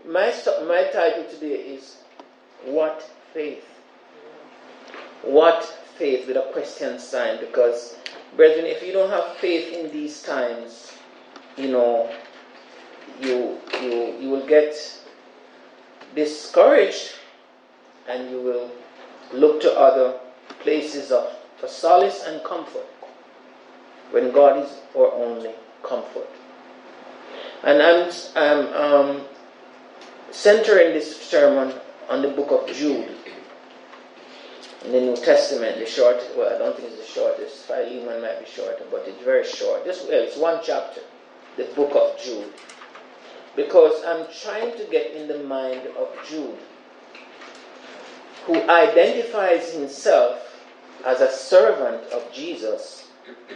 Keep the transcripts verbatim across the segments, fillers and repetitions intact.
my, my title today is What Faith? What faith with a question sign? Because, brethren, if you don't have faith in these times, you know, you you you will get discouraged, and you will look to other places of for solace and comfort when God is our only comfort. And I'm, I'm um, centering this sermon on the book of Jude in the New Testament. The short, well, I don't think it's the shortest. Philemon might be shorter, but it's very short. Just well, it's one chapter, the book of Jude, because I'm trying to get in the mind of Jude, who identifies himself as a servant of Jesus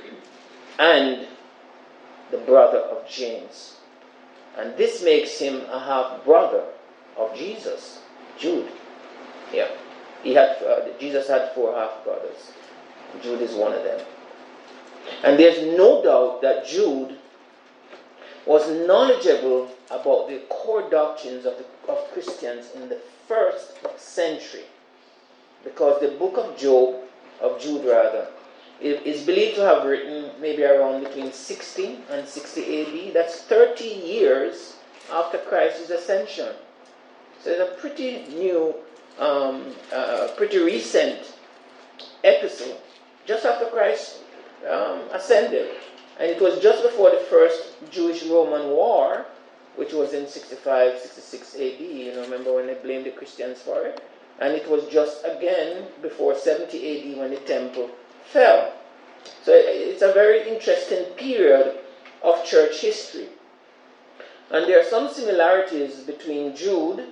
and the brother of James. And this makes him a half-brother of Jesus, Jude. Yeah. He had uh, Jesus had four half-brothers. Jude is one of them. And there's no doubt that Jude was knowledgeable about the core doctrines of, the, of Christians in the first century. Because the book of Job, of Jude rather, is believed to have written maybe around between sixty and sixty A D. That's thirty years after Christ's ascension. So it's a pretty new, um, uh, pretty recent episode, just after Christ um, ascended. And it was just before the first Jewish-Roman war, which was in sixty-five, sixty-six A D. You know, remember when they blamed the Christians for it? And it was just again before seventy A D when the temple fell. So it's a very interesting period of church history. And there are some similarities between Jude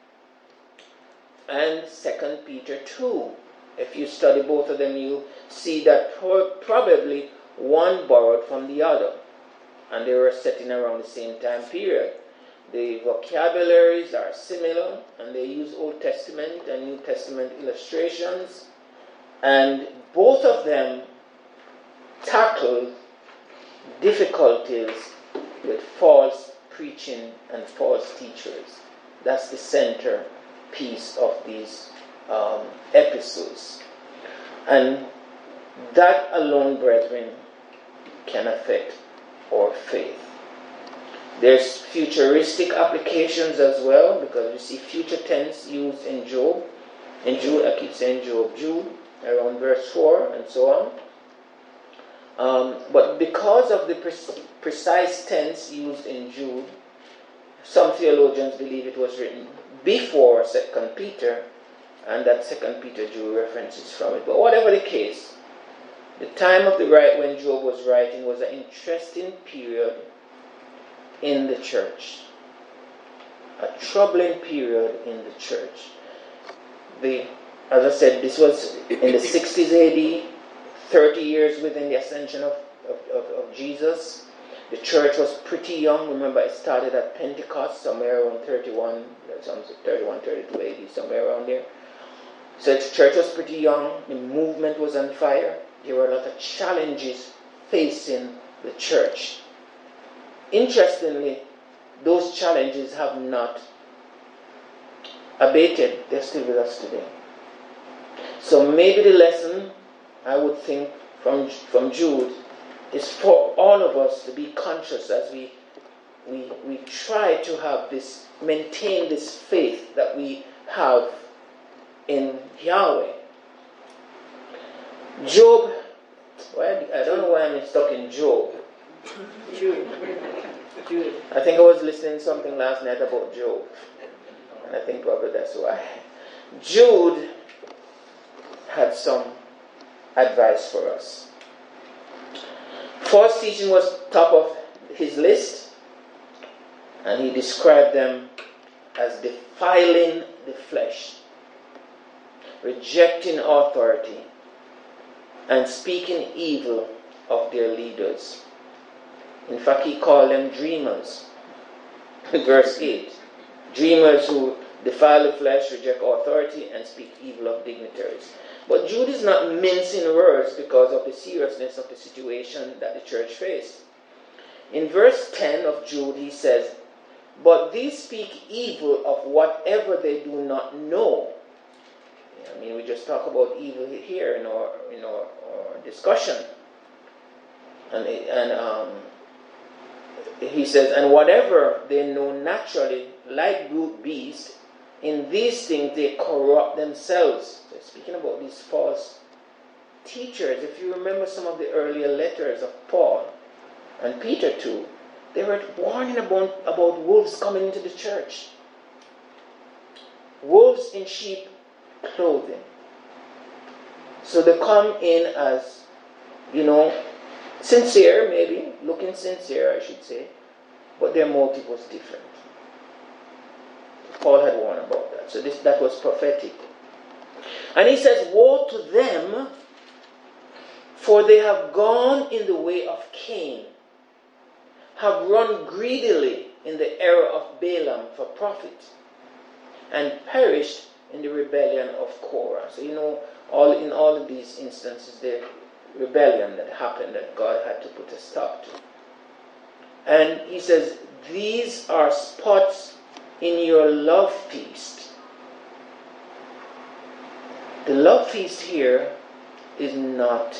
and Second Peter two. If you study both of them, you see that pro- probably one borrowed from the other. And they were set in around the same time period. The vocabularies are similar, and they use Old Testament and New Testament illustrations. And both of them tackle difficulties with false preaching and false teachers. That's the center piece of these um, episodes. And that alone, brethren, can affect our faith. There's futuristic applications as well, because you see future tense used in Job. In Jude, I keep saying Job, Jude, around verse four and so on. Um, but because of the pre- precise tense used in Jude, some theologians believe it was written before Second Peter, and that Second Peter drew references from it. But whatever the case, the time of the right when Job was writing was an interesting period in the church. A troubling period in the church. The, as I said, this was in the sixties A D, thirty years within the ascension of, of, of, of Jesus. The church was pretty young. Remember, it started at Pentecost, somewhere around thirty-one, thirty-one, thirty-two A D, somewhere around there. So the church was pretty young. The movement was on fire. There were a lot of challenges facing the church. Interestingly, those challenges have not abated. They're still with us today. So maybe the lesson, I would think, from, from Jude is for all of us to be conscious as we, we, we try to have this, maintain this faith that we have in Yahweh. Job, well, I don't know why I'm stuck in Job. Jude. Jude. I think I was listening to something last night about Job. And I think probably that's why. Jude had some advice for us. False teaching was top of his list, and he described them as defiling the flesh, rejecting authority, and speaking evil of their leaders. In fact, he called them dreamers. Verse eight. Dreamers who defile the flesh, reject authority, and speak evil of dignitaries. But Jude is not mincing words because of the seriousness of the situation that the church faced. In verse ten of Jude, he says, But these speak evil of whatever they do not know. I mean, we just talk about evil here in our in our, our discussion, and and um, he says, and whatever they know naturally, like brute beasts, in these things they corrupt themselves. So speaking about these false teachers, if you remember some of the earlier letters of Paul and Peter too, they were warning about about wolves coming into the church. Wolves in sheep clothing. So they come in as, you know, sincere, maybe, looking sincere, I should say, but their motive was different. Paul had warned about that. So this that was prophetic. And he says, woe to them, for they have gone in the way of Cain, have run greedily in the error of Balaam for profit, and perished in the rebellion of Korah. So you know, all in all of these instances, the rebellion that happened that God had to put a stop to. And he says, these are spots in your love feast. The love feast here is not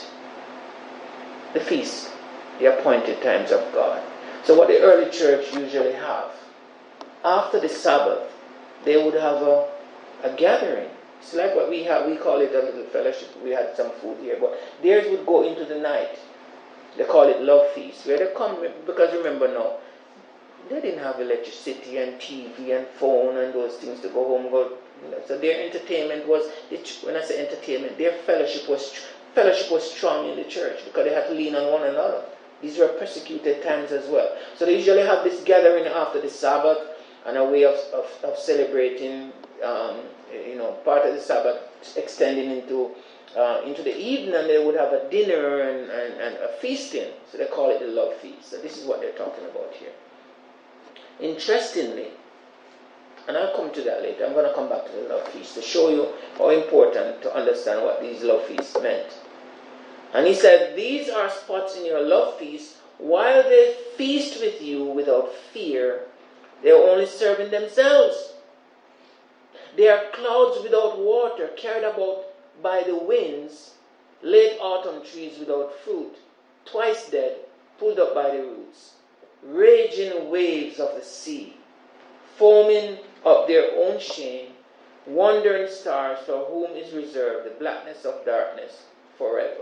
the feast, the appointed times of God. So what the early church usually have, after the Sabbath, they would have a, a gathering. It's like what we have, we call it a little fellowship. We had some food here, but theirs would go into the night. They call it love feast, where they come, because remember now, they didn't have electricity and T V and phone and those things to go home. Go, so their entertainment was, when I say entertainment, their fellowship was fellowship was strong in the church because they had to lean on one another. These were persecuted times as well. So they usually have this gathering after the Sabbath and a way of, of, of celebrating, um, you know, part of the Sabbath extending into uh, into the evening, and they would have a dinner and, and, and a feasting. So they call it the love feast. So this is what they're talking about here. Interestingly, and I'll come to that later, I'm going to come back to the love feast to show you how important to understand what these love feasts meant. And he said, these are spots in your love feast, while they feast with you without fear, they are only serving themselves. They are clouds without water, carried about by the winds, late autumn trees without fruit, twice dead, pulled up by the roots, raging waves of the sea, foaming up their own shame, wandering stars for whom is reserved the blackness of darkness forever.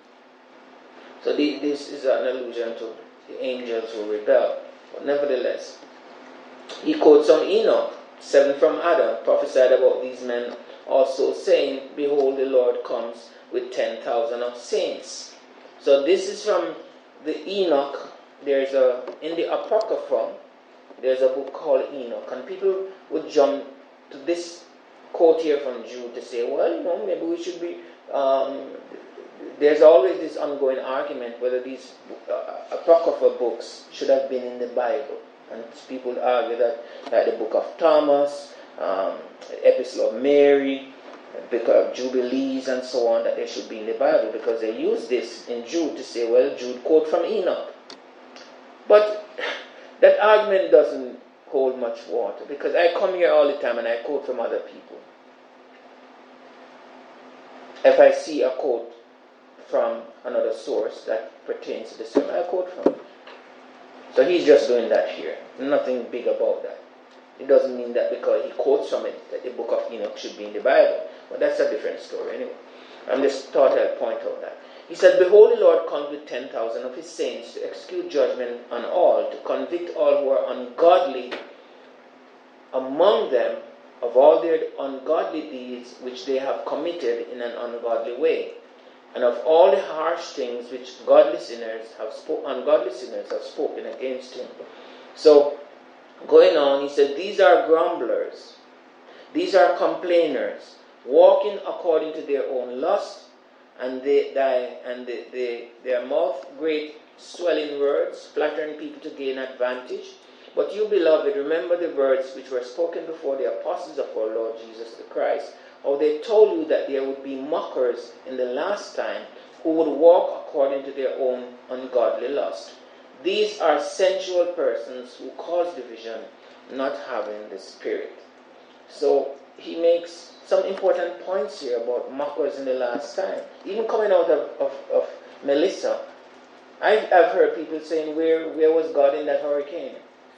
So this is an allusion to the angels who rebel. But nevertheless, he quotes from Enoch, seven from Adam, prophesied about these men also, saying, behold, the Lord comes with ten thousand of saints. So this is from the Enoch. There's a, in the Apocrypha, there's a book called Enoch. And people would jump to this quote here from Jude to say, well, you know, maybe we should be... Um, there's always this ongoing argument whether these uh, Apocrypha books should have been in the Bible. And people argue that, like the Book of Thomas, um, Epistle of Mary, Book of Jubilees, and so on, that they should be in the Bible, because they use this in Jude to say, well, Jude quote from Enoch. But that argument doesn't hold much water, because I come here all the time and I quote from other people. If I see a quote from another source that pertains to the sermon, I quote from it. So he's just doing that here. Nothing big about that. It doesn't mean that because he quotes from it that the book of Enoch should be in the Bible. But that's a different story anyway. I'm just thought I'd point out that. He said, behold, the Lord comes with ten thousand of his saints to execute judgment on all, to convict all who are ungodly among them of all their ungodly deeds which they have committed in an ungodly way, and of all the harsh things which godly sinners have spoken, ungodly sinners have spoken against him. So, going on, he said, these are grumblers, these are complainers, walking according to their own lust, and they die, and they, they, their mouth great swelling words, flattering people to gain advantage. But you, beloved, remember the words which were spoken before the apostles of our Lord Jesus the Christ, how they told you that there would be mockers in the last time who would walk according to their own ungodly lust. These are sensual persons who cause division, not having the Spirit. So he makes some important points here about mockers in the last time. Even coming out of, of, of Melissa, I've, I've heard people saying, where, where was God in that hurricane?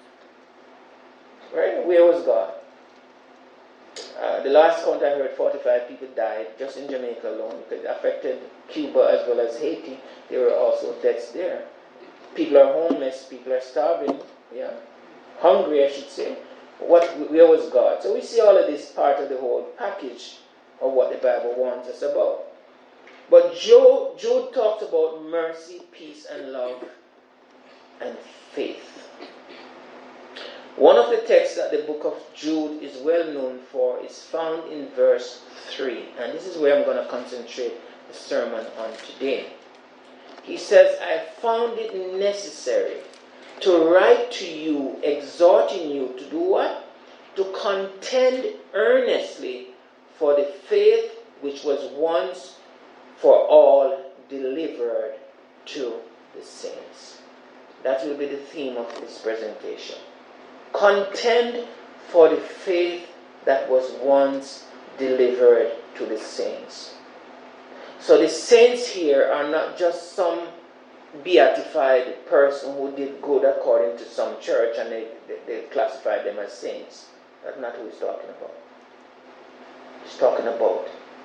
Right? Where was God? Uh, the last count I heard, forty-five people died just in Jamaica alone, because it affected Cuba as well as Haiti. There were also deaths there. People are homeless, people are starving, yeah, hungry I should say. What, where was God? So we see all of this part of the whole package of what the Bible warns us about. But Job, Job talks about mercy, peace, and love, and faith. One of the texts that the book of Jude is well known for is found in verse three. And this is where I'm going to concentrate the sermon on today. He says, I found it necessary to write to you, exhorting you to do what? To contend earnestly for the faith which was once for all delivered to the saints. That will be the theme of this presentation. Contend for the faith that was once delivered to the saints. So the saints here are not just some beatified person who did good according to some church and they, they, they classified them as saints. That's not who he's talking about. He's talking about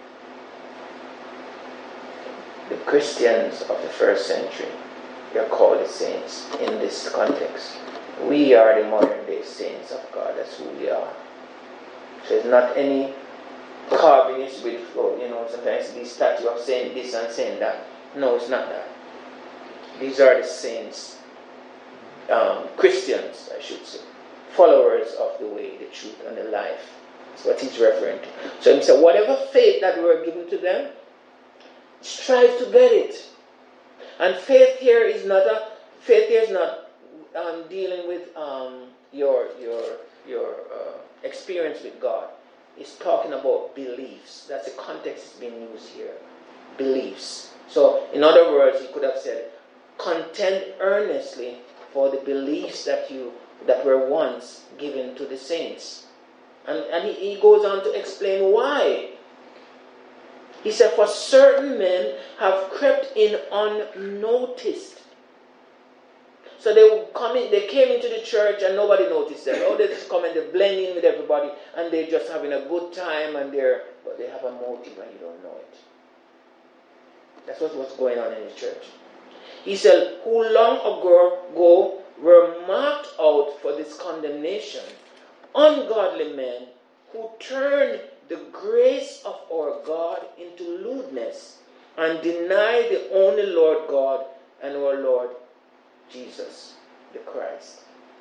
the Christians of the first century. They are called the saints in this context. We are the modern day saints of God. That's who we are. So it's not any carvings with, you know, sometimes these statue of saying this and saying that. No, it's not that. These are the saints, um, Christians, I should say, followers of the way, the truth, and the life. That's what he's referring to. So he said, whatever faith that we were given to them, strive to get it. And faith here is not a faith here is not um, dealing with um, your your your uh, experience with God. It's talking about beliefs. That's the context that's being used here. Beliefs. So, in other words, he could have said, contend earnestly for the beliefs that you that were once given to the saints. And, and he, he goes on to explain why. He said, for certain men have crept in unnoticed. So they come in, they came into the church and nobody noticed them. Oh, they just come and they blend in with everybody and they're just having a good time and they're, but they have a motive and you don't know it. That's what, what's going on in the church. He said, who long ago, ago were marked out for this condemnation, ungodly men who turn the grace of our God into lewdness and deny the only Lord God and our Lord Jesus the Christ.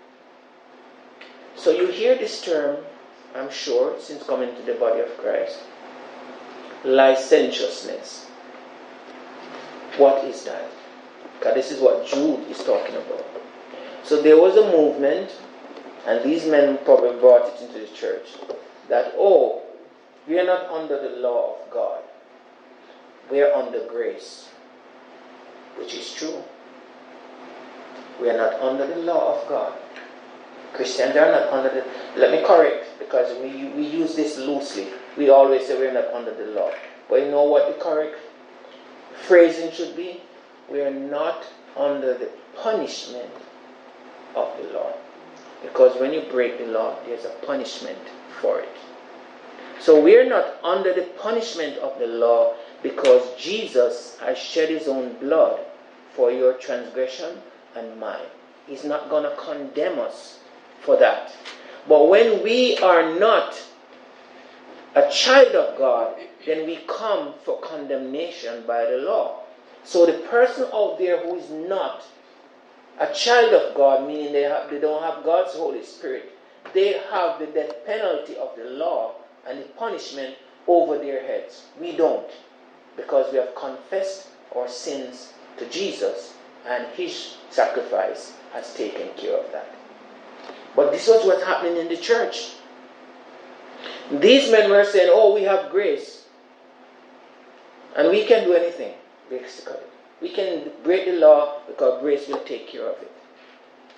So you hear this term, I'm sure, since coming to the body of Christ. Licentiousness. What is that? Because this is what Jude is talking about. So there was a movement, and these men probably brought it into the church, that, oh, we are not under the law of God. We are under grace. Which is true. We are not under the law of God. Christians are not under the... Let me correct, because we, we use this loosely. We always say we are not under the law. But you know what the correct phrasing should be? We are not under the punishment of the law. Because when you break the law, there's a punishment for it. So we are not under the punishment of the law because Jesus has shed his own blood for your transgression and mine. He's not going to condemn us for that. But when we are not a child of God, then we come for condemnation by the law. So the person out there who is not a child of God, meaning they, have, they don't have God's Holy Spirit, they have the death penalty of the law and the punishment over their heads. We don't, because we have confessed our sins to Jesus and his sacrifice has taken care of that. But this was what's happening in the church. These men were saying, oh, we have grace and we can do anything, basically. We can break the law because grace will take care of it.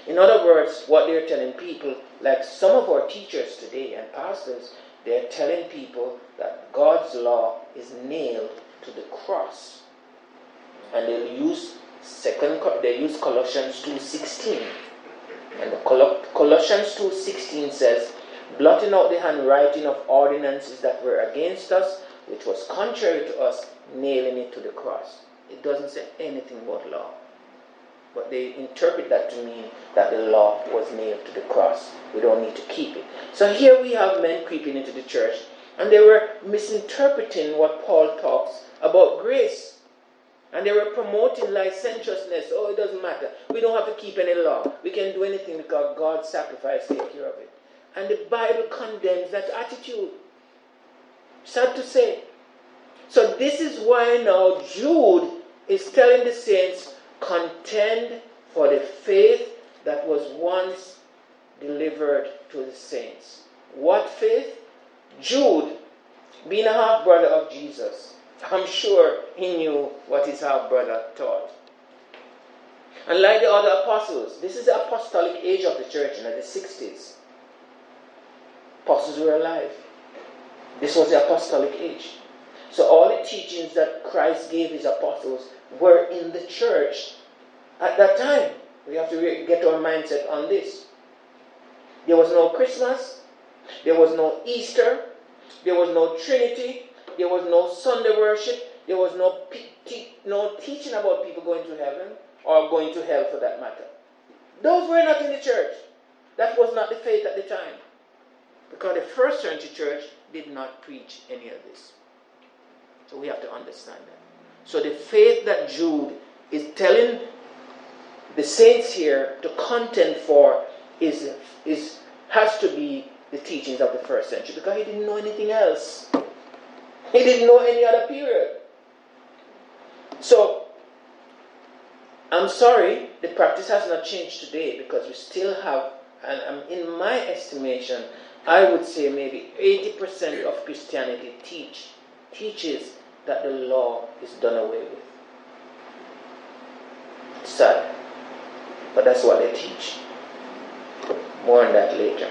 In other words, what they're telling people, like some of our teachers today and pastors, they're telling people that God's law is nailed to the cross. And they'll use second they use Colossians two sixteen. And the Col- Colossians two sixteen says, blotting out the handwriting of ordinances that were against us, which was contrary to us, nailing it to the cross. It doesn't say anything about law. But they interpret that to mean that the law was nailed to the cross. We don't need to keep it. So here we have men creeping into the church, and they were misinterpreting what Paul talks about grace. And they were promoting licentiousness. Oh, it doesn't matter. We don't have to keep any law. We can do anything because God's sacrifice takes care of it. And the Bible condemns that attitude. Sad to say. So this is why now Jude is telling the saints, contend for the faith that was once delivered to the saints. What faith? Jude, being a half-brother of Jesus, I'm sure he knew what his half-brother taught. And like the other apostles, this is the apostolic age of the church in the sixties. Apostles were alive. This was the apostolic age. So all the teachings that Christ gave his apostles were in the church at that time. We have to get our mindset on this. There was no Christmas. There was no Easter. There was no Trinity. There was no Sunday worship. There was no, no teaching about people going to heaven or going to hell for that matter. Those were not in the church. That was not the faith at the time. Because the first century church did not preach any of this. So we have to understand that. So the faith that Jude is telling the saints here to contend for is, is, has to be the teachings of the first century. Because he didn't know anything else. He didn't know any other period. So, I'm sorry, the practice has not changed today because we still have, and um, in my estimation, I would say maybe eighty percent of Christianity teach, teaches that the law is done away with. It's sad, but that's what they teach. More on that later.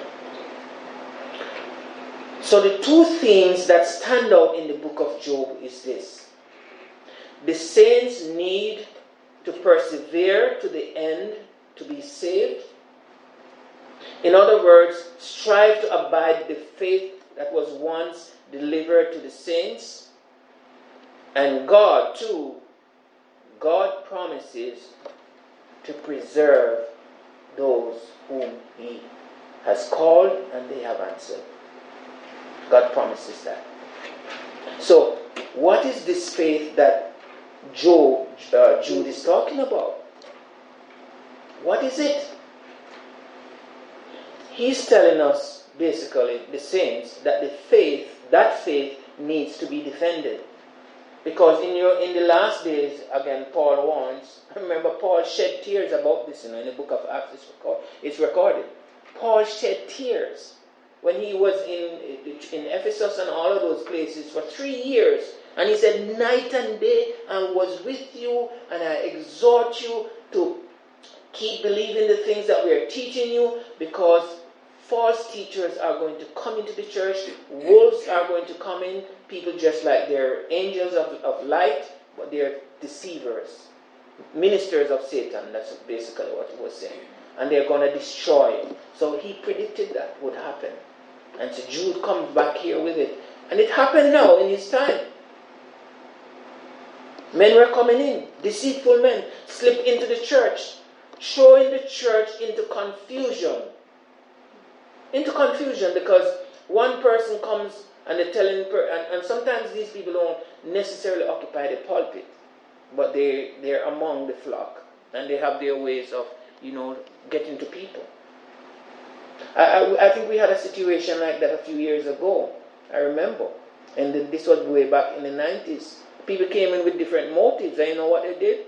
So the two things that stand out in the book of Job is this. The saints need to persevere to the end to be saved. In other words, strive to abide the faith that was once delivered to the saints. And God, too, God promises to preserve those whom he has called and they have answered. God promises that. So, what is this faith that Job, uh, Jude is talking about? What is it? He's telling us, basically, the saints, that the faith, that faith needs to be defended. Because in your in the last days, again, Paul warns. Remember, Paul shed tears about this, you know, in the book of Acts, it's, record, it's recorded. Paul shed tears when he was in, in Ephesus and all of those places for three years. And he said, night and day I was with you, and I exhort you to keep believing the things that we are teaching you, because false teachers are going to come into the church. Wolves are going to come in. People just like they're angels of, of light, but they're deceivers. Ministers of Satan, that's basically what he was saying. And they're going to destroy. So he predicted that would happen. And so Jude comes back here with it. And it happened now in his time. Men were coming in. Deceitful men slip into the church, throwing the church into confusion. Into confusion because one person comes and they're telling, per- and, and sometimes these people don't necessarily occupy the pulpit, but they, they're among the flock. And they have their ways of, you know, getting to people. I, I, I think we had a situation like that a few years ago. I remember. And this was way back in the nineties. People came in with different motives. And you know what they did?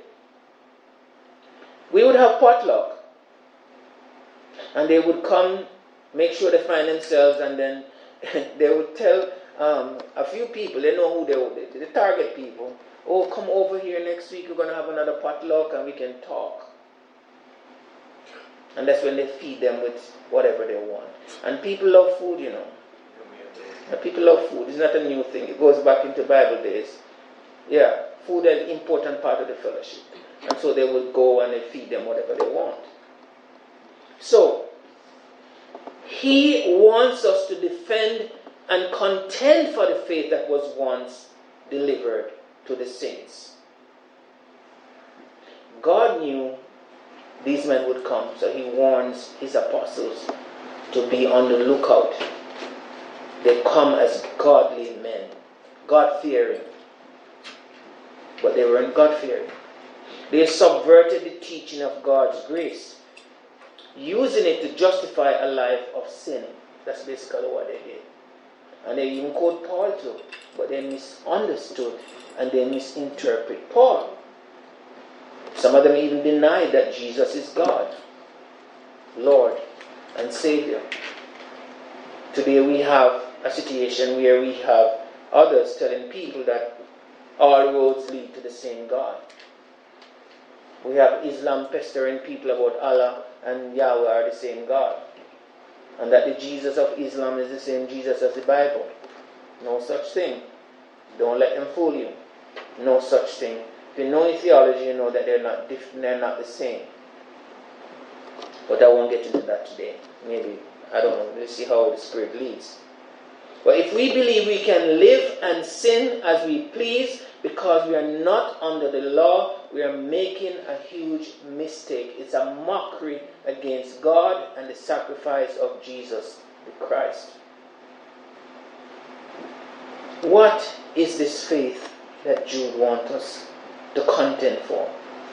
We would have potluck. And they would come, make sure they find themselves, and then they would tell um, a few people, they know who they were, the target people, oh, come over here next week, we're going to have another potluck and we can talk. And that's when they feed them with whatever they want. And people love food, you know. And people love food. It's not a new thing. It goes back into Bible days. Yeah, food is an important part of the fellowship. And so they will go and they feed them whatever they want. So, he wants us to defend and contend for the faith that was once delivered to the saints. God knew these men would come, so he warns his apostles to be on the lookout. They come as godly men, God-fearing. But they weren't God-fearing. They subverted the teaching of God's grace, using it to justify a life of sin. That's basically what they did. And they even quote Paul too, but they misunderstood and they misinterpret Paul. Some of them even denied that Jesus is God, Lord, and Savior. Today we have a situation where we have others telling people that all roads lead to the same God. We have Islam pestering people about Allah and Yahweh are the same God. And that the Jesus of Islam is the same Jesus as the Bible. No such thing. Don't let them fool you. No such thing. If you know theology, you know that they're not different, they're not the same. But I won't get into that today. Maybe, I don't know. Let's see how the Spirit leads. But if we believe we can live and sin as we please because we are not under the law, we are making a huge mistake. It's a mockery against God and the sacrifice of Jesus the Christ. What is this faith that Jude wants us to contend for?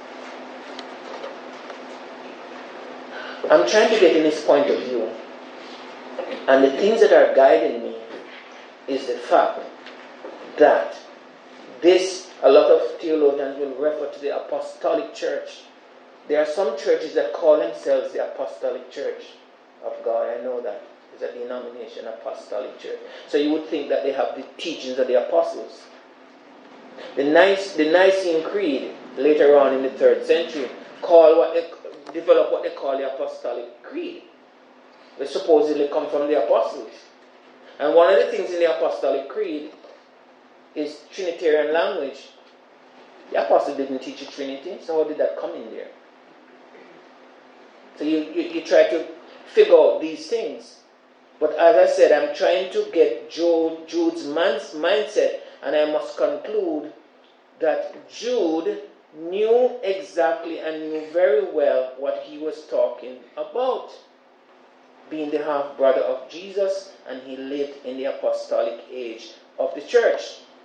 I'm trying to get in his point of view. And the things that are guiding me is the fact that this, a lot of theologians will refer to the apostolic church. There are some churches that call themselves the apostolic church of God. I know that. It's a denomination, apostolic church. So you would think that they have the teachings of the apostles. The, Nice, the Nicene Creed, later on in the third century, call what they, develop what they call the apostolic creed. They supposedly come from the apostles. And one of the things in the apostolic creed is Trinitarian language. The apostle didn't teach a Trinity, so how did that come in there? So you, you, you try to figure out these things. But as I said, I'm trying to get Jude, Jude's mindset, and I must conclude that Jude knew exactly and knew very well what he was talking about. Being the half-brother of Jesus, and he lived in the apostolic age of the church.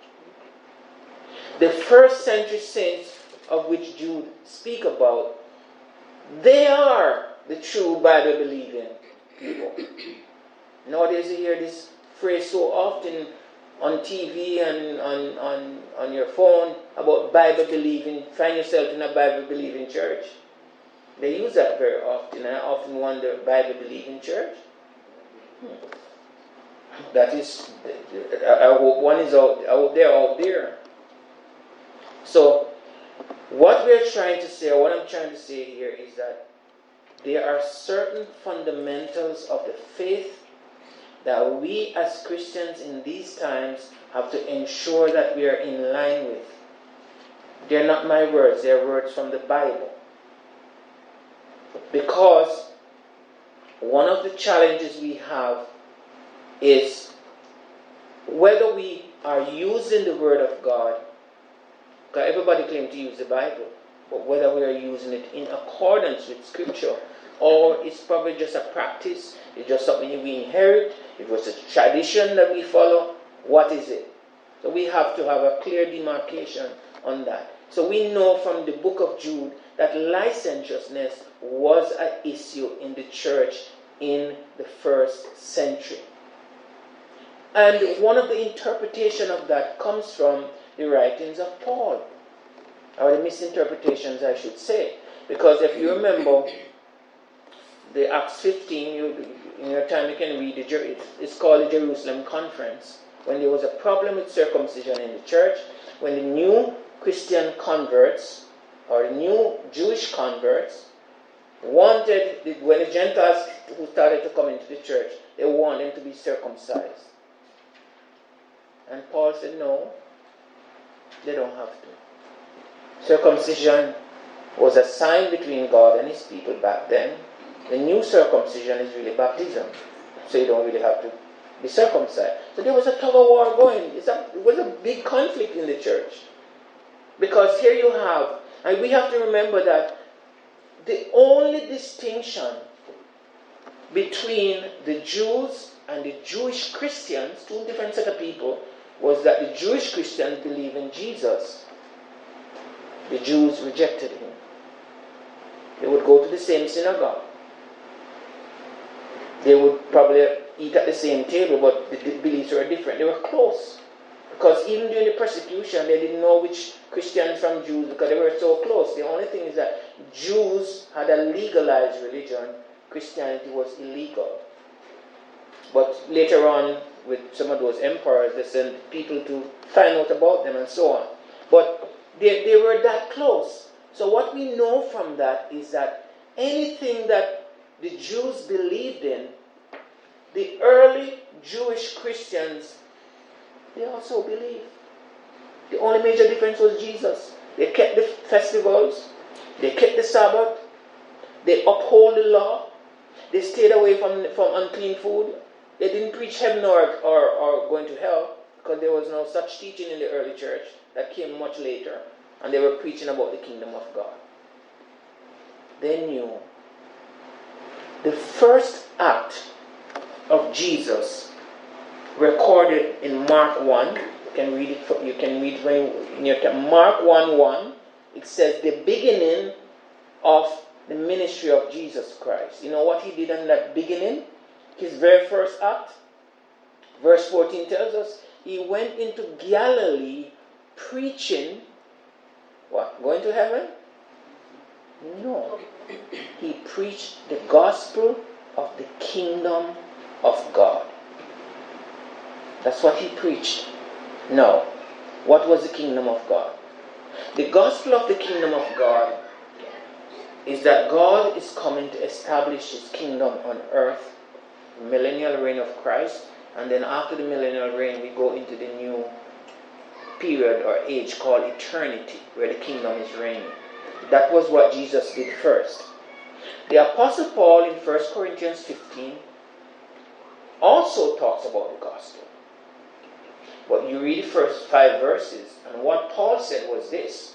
The first century saints of which Jude speak about, they are the true Bible-believing people. Nowadays you hear this phrase so often on T V and on, on, on your phone about Bible-believing, find yourself in a Bible-believing church. They use that very often, and I often wonder, Bible-believing church? Hmm. That is, I hope one is out, I hope they're out there. So, what we're trying to say, or what I'm trying to say here is that there are certain fundamentals of the faith that we as Christians in these times have to ensure that we are in line with. They're not my words, they're words from the Bible. Because one of the challenges we have is whether we are using the Word of God, because everybody claims to use the Bible, but whether we are using it in accordance with Scripture, or it's probably just a practice, it's just something we inherit, it was a tradition that we follow, what is it? So we have to have a clear demarcation on that. So we know from the book of Jude that licentiousness was an issue in the church in the first century. And one of the interpretations of that comes from the writings of Paul. Or the misinterpretations, I should say. Because if you remember the Acts fifteen, you, in your time you can read, the, it's called the Jerusalem Conference. When there was a problem with circumcision in the church, when the new Christian converts, or the new Jewish converts, wanted, when the Gentiles who started to come into the church, they wanted them to be circumcised. And Paul said, no, they don't have to. Circumcision was a sign between God and his people back then. The new circumcision is really baptism. So you don't really have to be circumcised. So there was a tug of war going. It's a, it was a big conflict in the church. Because here you have, and we have to remember that the only distinction between the Jews and the Jewish Christians, two different set of people, was that the Jewish Christians believe in Jesus. The Jews rejected him. They would go to the same synagogue. They would probably eat at the same table, but the beliefs were different. They were close. Because even during the persecution, they didn't know which Christians from Jews, because they were so close. The only thing is that Jews had a legalized religion. Christianity was illegal. But later on, with some of those emperors, they sent people to find out about them and so on. But they, they were that close. So what we know from that is that anything that the Jews believed in, the early Jewish Christians, they also believed. The only major difference was Jesus. They kept the festivals, they kept the Sabbath, they uphold the law, they stayed away from, from unclean food. They didn't preach heaven or, or, or going to hell, because there was no such teaching in the early church. That came much later. And they were preaching about the kingdom of God. They knew the first act of Jesus recorded in Mark one. You can read it. For, you can read when you, in your time. Mark one one. It says the beginning of the ministry of Jesus Christ. You know what he did in that beginning? His very first act. Verse fourteen tells us he went into Galilee preaching. What? Going to heaven? No. He preached the gospel of the kingdom of God. That's what he preached. Now, what was the kingdom of God? The gospel of the kingdom of God is that God is coming to establish his kingdom on earth, the millennial reign of Christ, and then after the millennial reign we go into the new period or age called eternity, where the kingdom is reigning. That was what Jesus did first. The Apostle Paul in First Corinthians fifteen also talks about the gospel. But you read the first five verses, and what Paul said was this.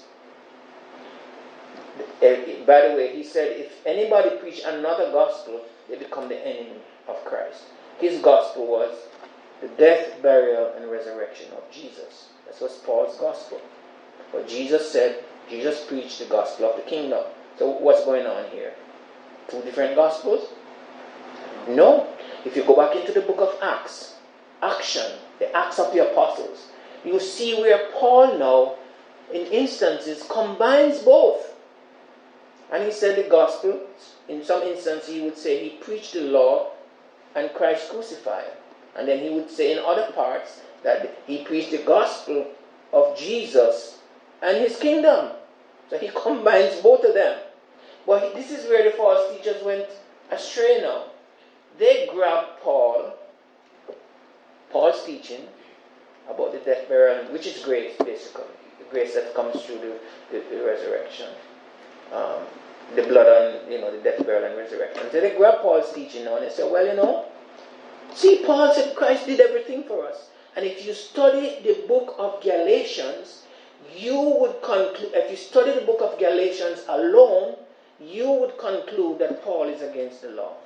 By the way, he said, if anybody preach another gospel, they become the enemy of Christ. His gospel was the death, burial, and resurrection of Jesus. That was Paul's gospel. But Jesus said, Jesus preached the gospel of the kingdom. So what's going on here? Two different gospels? No. If you go back into the book of Acts, action, the Acts of the Apostles, you see where Paul now, in instances, combines both. And he said the gospel, in some instances he would say he preached the law and Christ crucified. And then he would say in other parts that he preached the gospel of Jesus and his kingdom. So he combines both of them. But this is where the false teachers went astray now. They grabbed Paul, Paul's teaching about the death, burial, which is grace, basically. The grace that comes through the, the, the resurrection. Um, the blood on, you know, the death, burial, and resurrection. So they grabbed Paul's teaching now and they said, well, you know, see, Paul said Christ did everything for us. And if you study the book of Galatians, you would conclude, if you study the book of Galatians alone, you would conclude that Paul is against the law.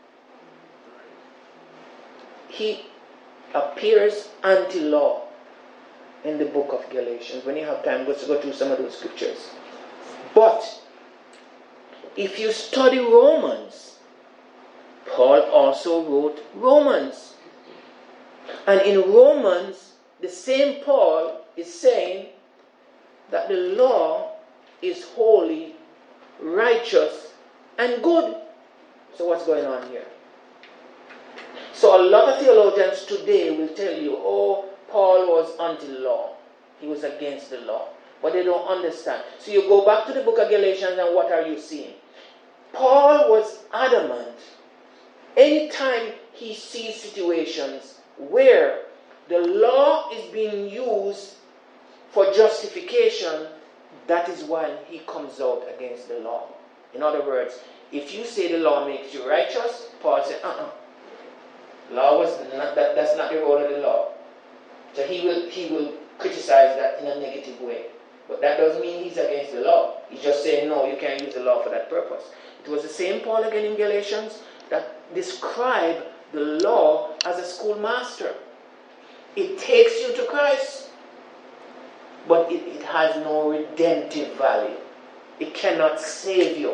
He appears anti-law in the book of Galatians. When you have time, go to go through some of those scriptures. But if you study Romans, Paul also wrote Romans. And in Romans, the same Paul is saying that the law is holy, righteous, and good. So what's going on here? So a lot of theologians today will tell you, oh, Paul was anti-law. He was against the law. But they don't understand. So you go back to the book of Galatians and what are you seeing? Paul was adamant. Anytime he sees situations where the law is being used for justification, that is when he comes out against the law. In other words, if you say the law makes you righteous, Paul said, uh-uh. Law was not that, that's not the role of the law. So he will he will criticize that in a negative way. But that doesn't mean he's against the law. He's just saying, no, you can't use the law for that purpose. It was the same Paul again in Galatians that described the law as a schoolmaster. It takes you to Christ, but it, it has no redemptive value. It cannot save you.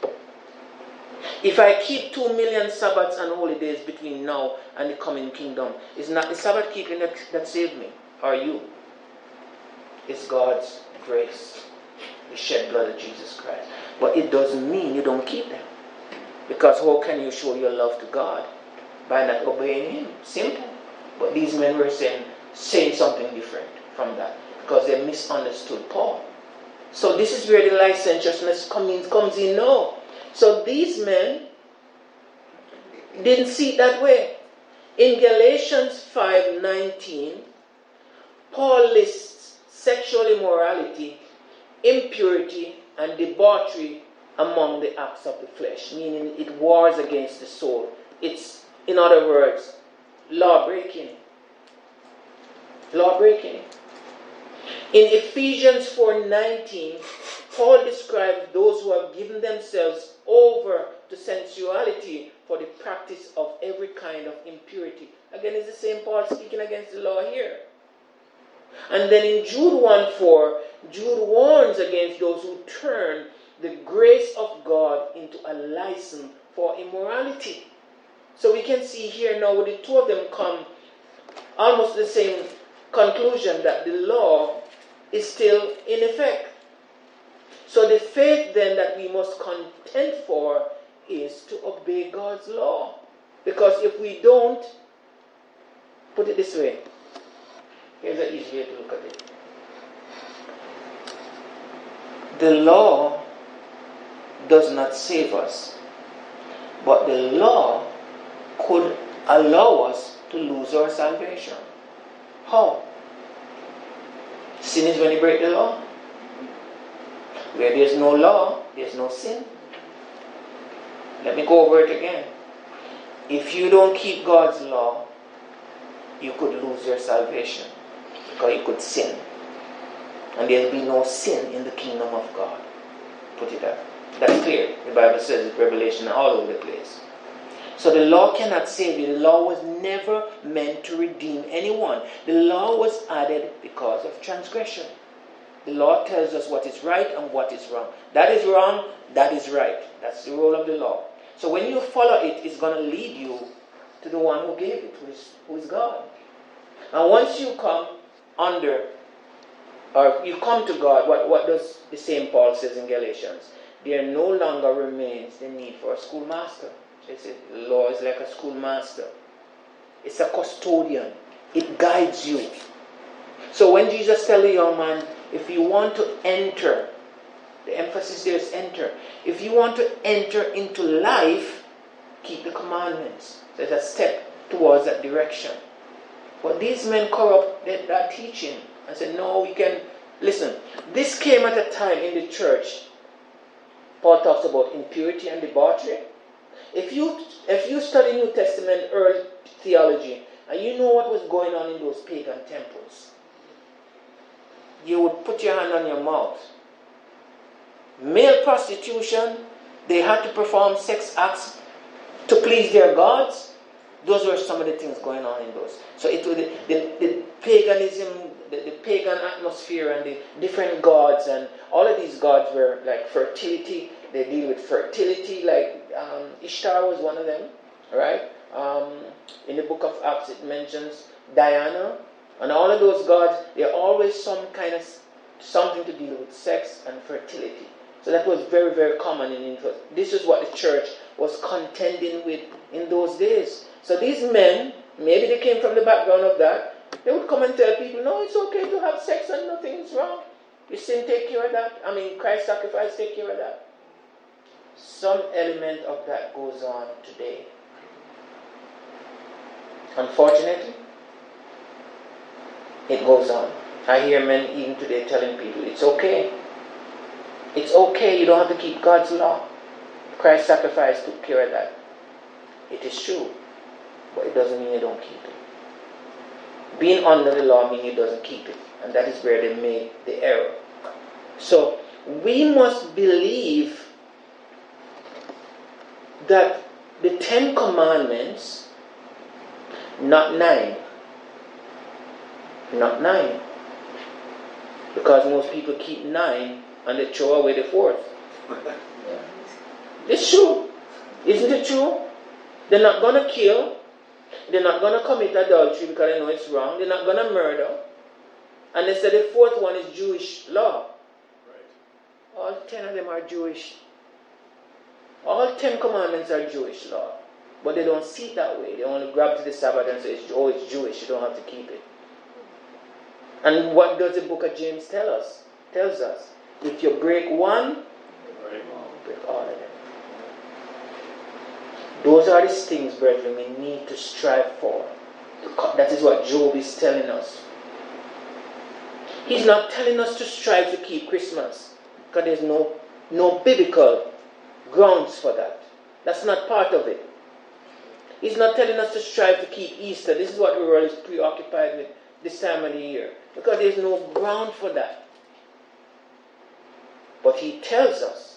If I keep two million Sabbaths and holy days between now and the coming kingdom, it's not the Sabbath keeping that, that saved me, or you. It's God's grace, the shed blood of Jesus Christ. But it doesn't mean you don't keep them. Because how can you show your love to God? By not obeying Him. Simple. But these men were saying, saying something different from that. Because they misunderstood Paul. So this is where the licentiousness comes, comes in now. So these men didn't see it that way. In Galatians five nineteen, Paul lists sexual immorality, impurity, and debauchery among the acts of the flesh, meaning it wars against the soul. It's, in other words, law breaking. Law breaking. In Ephesians four nineteen, Paul describes those who have given themselves over to sensuality for the practice of every kind of impurity. Again, it's the same Paul speaking against the law here. And then in Jude one four, Jude warns against those who turn the grace of God into a license for immorality. So we can see here now with the two of them come almost the same conclusion, that the law is still in effect. So the faith then that we must contend for is to obey God's law. Because if we don't, put it this way. Here's an easy way to look at it. The law does not save us, but the law could allow us to lose our salvation. How? Sin is when you break the law. Where there's no law, there's no sin. Let me go over it again. If you don't keep God's law, you could lose your salvation, because you could sin. And there'll be no sin in the kingdom of God. Put it up. That's clear. The Bible says it, Revelation, all over the place. So the law cannot save you. The law was never meant to redeem anyone. The law was added because of transgression. The law tells us what is right and what is wrong. That is wrong, that is right. That's the role of the law. So when you follow it, it's going to lead you to the one who gave it, who is, who is God. And once you come under, or you come to God, what, what does the same Paul says in Galatians? There no longer remains the need for a schoolmaster. They say the law is like a schoolmaster. It's a custodian. It guides you. So when Jesus tells the young man, if you want to enter, the emphasis there is enter. If you want to enter into life, keep the commandments. There's a step towards that direction. But these men corrupt that, that teaching and said, no, we can. Listen, this came at a time in the church. Paul talks about impurity and debauchery. If you if you study New Testament early theology, and you know what was going on in those pagan temples, you would put your hand on your mouth. Male prostitution, they had to perform sex acts to please their gods. Those were some of the things going on in those. So it was the, the, the paganism, the, the pagan atmosphere and the different gods, and all of these gods were like fertility. They deal with fertility, like um, Ishtar was one of them, right? Um, in the book of Acts it mentions Diana, and all of those gods, they're always some kind of something to deal with sex and fertility. So that was very, very common in Israel. This is what the church was contending with in those days. So these men, maybe they came from the background of that, they would come and tell people, no, it's okay to have sex and nothing is wrong. We sin take care of that. I mean, Christ's sacrifice take care of that. some element of that goes on today. Unfortunately, it goes on. I hear men even today telling people, it's okay. It's okay, you don't have to keep God's law. Christ's sacrifice took care of that. It is true, but it doesn't mean you don't keep it. Being under the law means you doesn't keep it. And that is where they made the error. So, we must believe that the Ten Commandments, not nine, not nine, because most people keep nine and they throw away the fourth. It's true. Isn't it true? They're not going to kill. They're not going to commit adultery because they know it's wrong. They're not going to murder. And they said the fourth one is Jewish law. Right. All ten of them are Jewish. All ten commandments are Jewish law. But they don't see it that way. They only grab to the Sabbath and say, oh, it's Jewish. You don't have to keep it. And what does the book of James tell us? Tells us, if you break one, break all of them. Those are the things, brethren, we need to strive for. That is what Job is telling us. He's not telling us to strive to keep Christmas, because there's no, no biblical grounds for that. That's not part of it. He's not telling us to strive to keep Easter. This is what the world is preoccupied with this time of the year, because there's no ground for that. But he tells us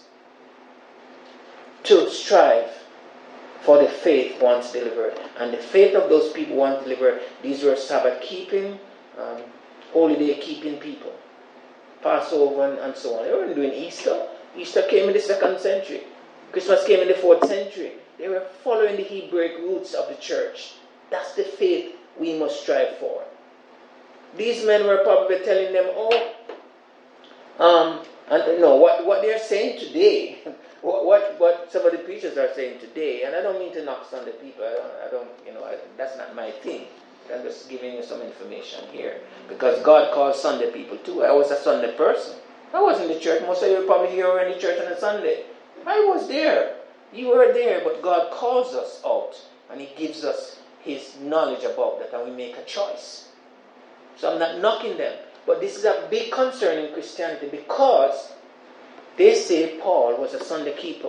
to strive for the faith once delivered. And the faith of those people once delivered, these were Sabbath keeping, um, holy day keeping people. Passover and, and so on. They weren't doing Easter. Easter came in the second century. Christmas came in the fourth century. They were following the Hebraic roots of the church. That's the faith we must strive for. These men were probably telling them, oh, um, and no, what, what they're saying today, what, what what some of the preachers are saying today, and I don't mean to knock Sunday people, I don't, I don't you know, I, that's not my thing. I'm just giving you some information here. Because God calls Sunday people too. I was a Sunday person. I was in the church. Most of you probably here were in the church on a Sunday. I was there. You were there, but God calls us out, and He gives us His knowledge about that, and we make a choice. So I'm not knocking them. But this is a big concern in Christianity, because they say Paul was a Sunday keeper.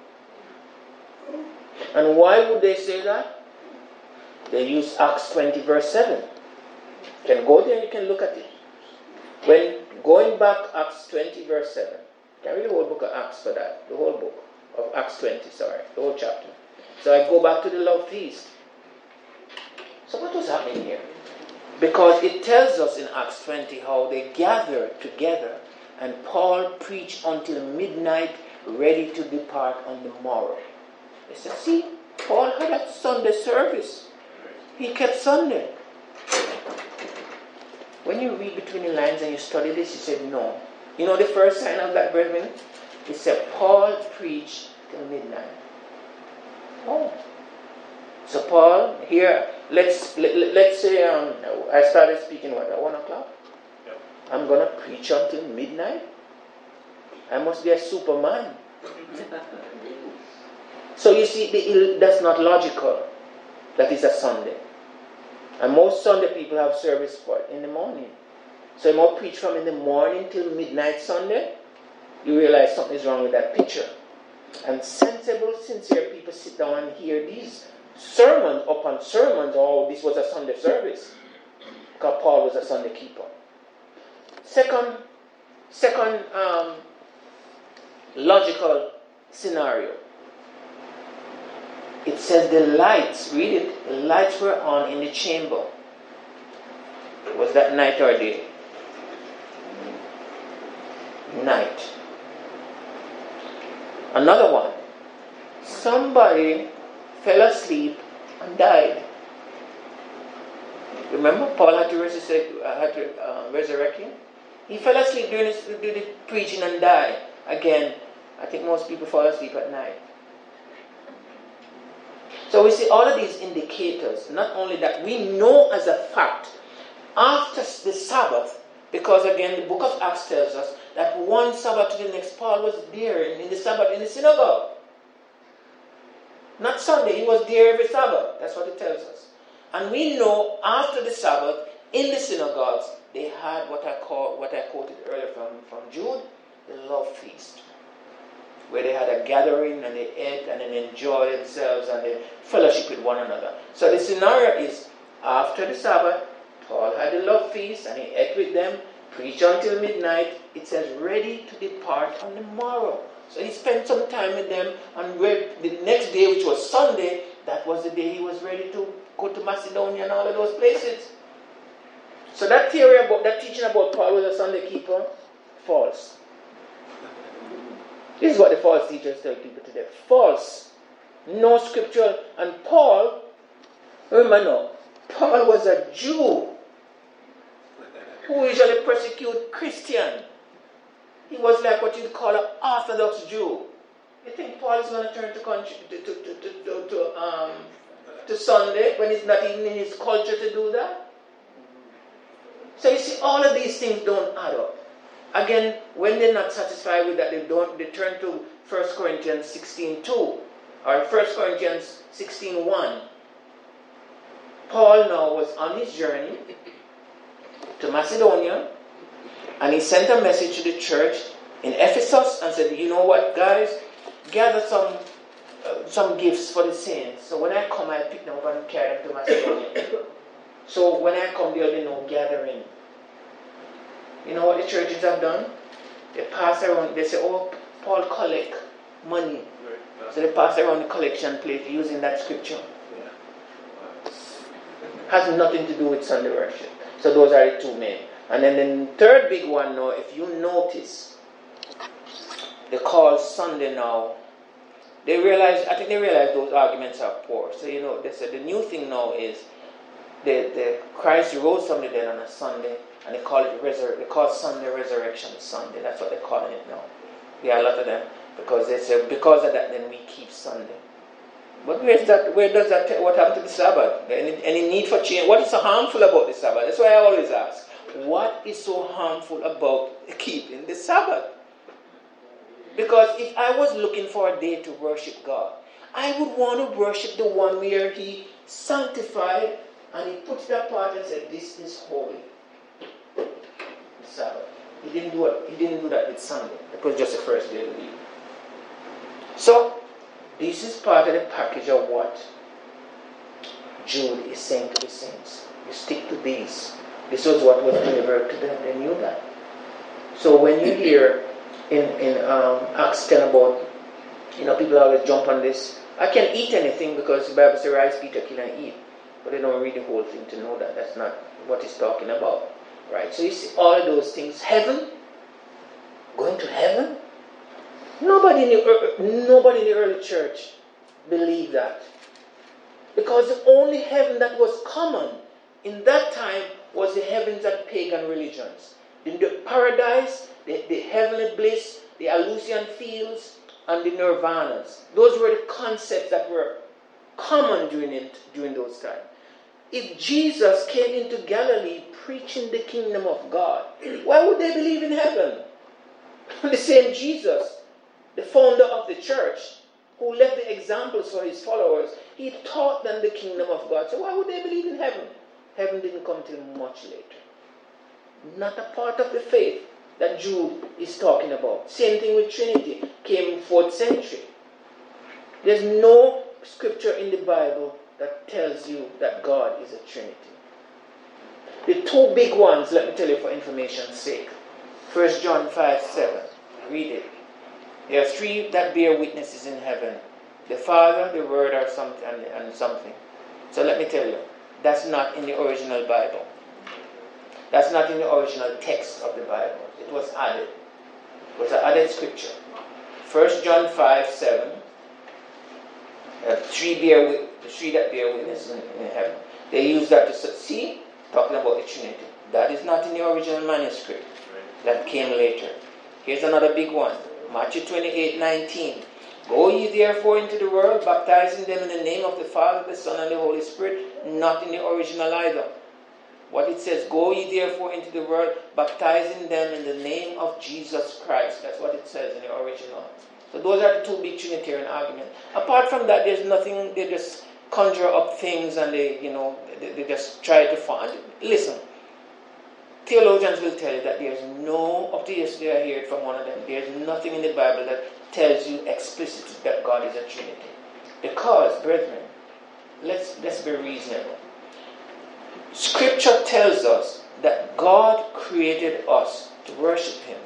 And why would they say that? They use Acts twenty verse seven. You can go there and you can look at it. When going back, Acts twenty verse seven. You can read the whole book of Acts for that. The whole book of Acts twenty, sorry. The whole chapter. So I go back to the love feast. So what was happening here? Because it tells us in Acts twenty how they gathered together and Paul preached until midnight, ready to depart on the morrow. They said, see, Paul had a Sunday service. He kept Sunday. When you read between the lines and you study this, you said, no. You know the first sign of that, brethren? It said, Paul preached till midnight. Oh. So Paul, here, let's let, let's say um, I started speaking, what, at one o'clock? Yep. I'm going to preach until midnight? I must be a superman. So you see, the, that's not logical. That is a Sunday. And most Sunday people have service for it in the morning. So you might preach from in the morning till midnight Sunday. You realize something is wrong with that picture. And sensible, sincere people sit down and hear these sermons upon sermons. Oh, this was a Sunday service. Because Paul was a Sunday keeper. Second, second um, logical scenario. It says the lights, read it, the lights were on in the chamber. Was that night or day? Night. Another one. Somebody fell asleep and died. Remember, Paul had to, resurrect, uh, had to uh, resurrect him? He fell asleep during, his, during the preaching and died. Again, I think most people fall asleep at night. So we see all of these indicators, not only that we know as a fact, after the Sabbath, Because again, the book of Acts tells us that one Sabbath to the next, Paul was there in the Sabbath in the synagogue. Not Sunday, he was there every Sabbath. That's what it tells us. And we know after the Sabbath, in the synagogues, they had what I call, what I quoted earlier from, from Jude, the love feast. Where they had a gathering and they ate and they enjoyed themselves and they fellowship with one another. So the scenario is, after the Sabbath, Paul had the love feast and he ate with them, preached until midnight. It says, ready to depart on the morrow. So he spent some time with them, and the next day, which was Sunday, that was the day he was ready to go to Macedonia and all of those places. So that theory about, that teaching about Paul was a Sunday keeper, false. This is what the false teachers tell people today. False. No scriptural. And Paul, remember now, Paul was a Jew who usually persecute Christian. He was like what you'd call an Orthodox Jew. You think Paul is going to turn to, to, to, to, to, to, um, to Sunday when it's not even in his culture to do that? So you see, all of these things don't add up. Again, when they're not satisfied with that, they don't. They turn to First Corinthians sixteen two or First Corinthians sixteen one. Paul now was on his journey to Macedonia, and he sent a message to the church in Ephesus and said, you know what, guys, gather some uh, some gifts for the saints. So when I come, I pick them up and carry them to Macedonia. So when I come, there'll be no gathering. You know what the churches have done? They pass around, they say, oh, Paul collect money. Right. So they pass around the collection plate using that scripture. Yeah. Has nothing to do with Sunday worship. So those are the two main. And then the third big one now, if you notice, they call Sunday now. They realize, I think they realize those arguments are poor. So you know, they said the new thing now is the, the Christ rose from the dead on a Sunday. And they call it resur- they call Sunday Resurrection Sunday. That's what they're calling it now. There are a lot of them. Because they say, because of that, then we keep Sunday. But where's that, where does that, t- what happened to the Sabbath? Any, any need for change? What is so harmful about the Sabbath? That's why I always ask. What is so harmful about keeping the Sabbath? Because if I was looking for a day to worship God, I would want to worship the one where He sanctified and He put it apart and said, this is holy. Sabbath. He didn't do it. He didn't do that with Sunday. It was just the first day of the week. So this is part of the package of what Jude is saying to the saints. You stick to these. This was what was delivered to them. They knew that. So when you hear in in um, Acts ten about, you know, people always jump on this. I can eat anything because the Bible says rise, Peter, kill and eat. But they don't read the whole thing to know that. That's not what it's talking about. Right, so you see all of those things. Heaven, going to heaven. Nobody in the nobody in the early church believed that, because the only heaven that was common in that time was the heavens of pagan religions. In the paradise, the, the heavenly bliss, the Elysian fields, and the nirvanas. Those were the concepts that were common during it, during those times. If Jesus came into Galilee preaching the kingdom of God, why would they believe in heaven? The same Jesus, the founder of the church, who left the examples for his followers, he taught them the kingdom of God. So why would they believe in heaven? Heaven didn't come till much later. Not a part of the faith that Jude is talking about. Same thing with Trinity. Came in fourth century. There's no scripture in the Bible that tells you that God is a Trinity. The two big ones, let me tell you for information's sake. First John five seven. Read it. There are three that bear witnesses in heaven. The Father, the Word, or something, and, and something. So let me tell you, that's not in the original Bible. That's not in the original text of the Bible. It was added. It was an added scripture. First John five seven. Uh, three bear wit- the three that bear witness in, in heaven. They use that to see, talking about the Trinity. That is not in the original manuscript. That came later. Here's another big one. Matthew twenty-eight nineteen. Go ye therefore into the world, baptizing them in the name of the Father, the Son, and the Holy Spirit. Not in the original either. What what it says. Go ye therefore into the world, baptizing them in the name of Jesus Christ. That's what it says in the original. So those are the two big Trinitarian arguments. Apart from that, there's nothing. They just conjure up things and they, you know, they, they just try to find. Listen, theologians will tell you that there's no, up to yesterday I heard from one of them, there's nothing in the Bible that tells you explicitly that God is a Trinity. Because, brethren, let's, let's be reasonable. Scripture tells us that God created us to worship Him.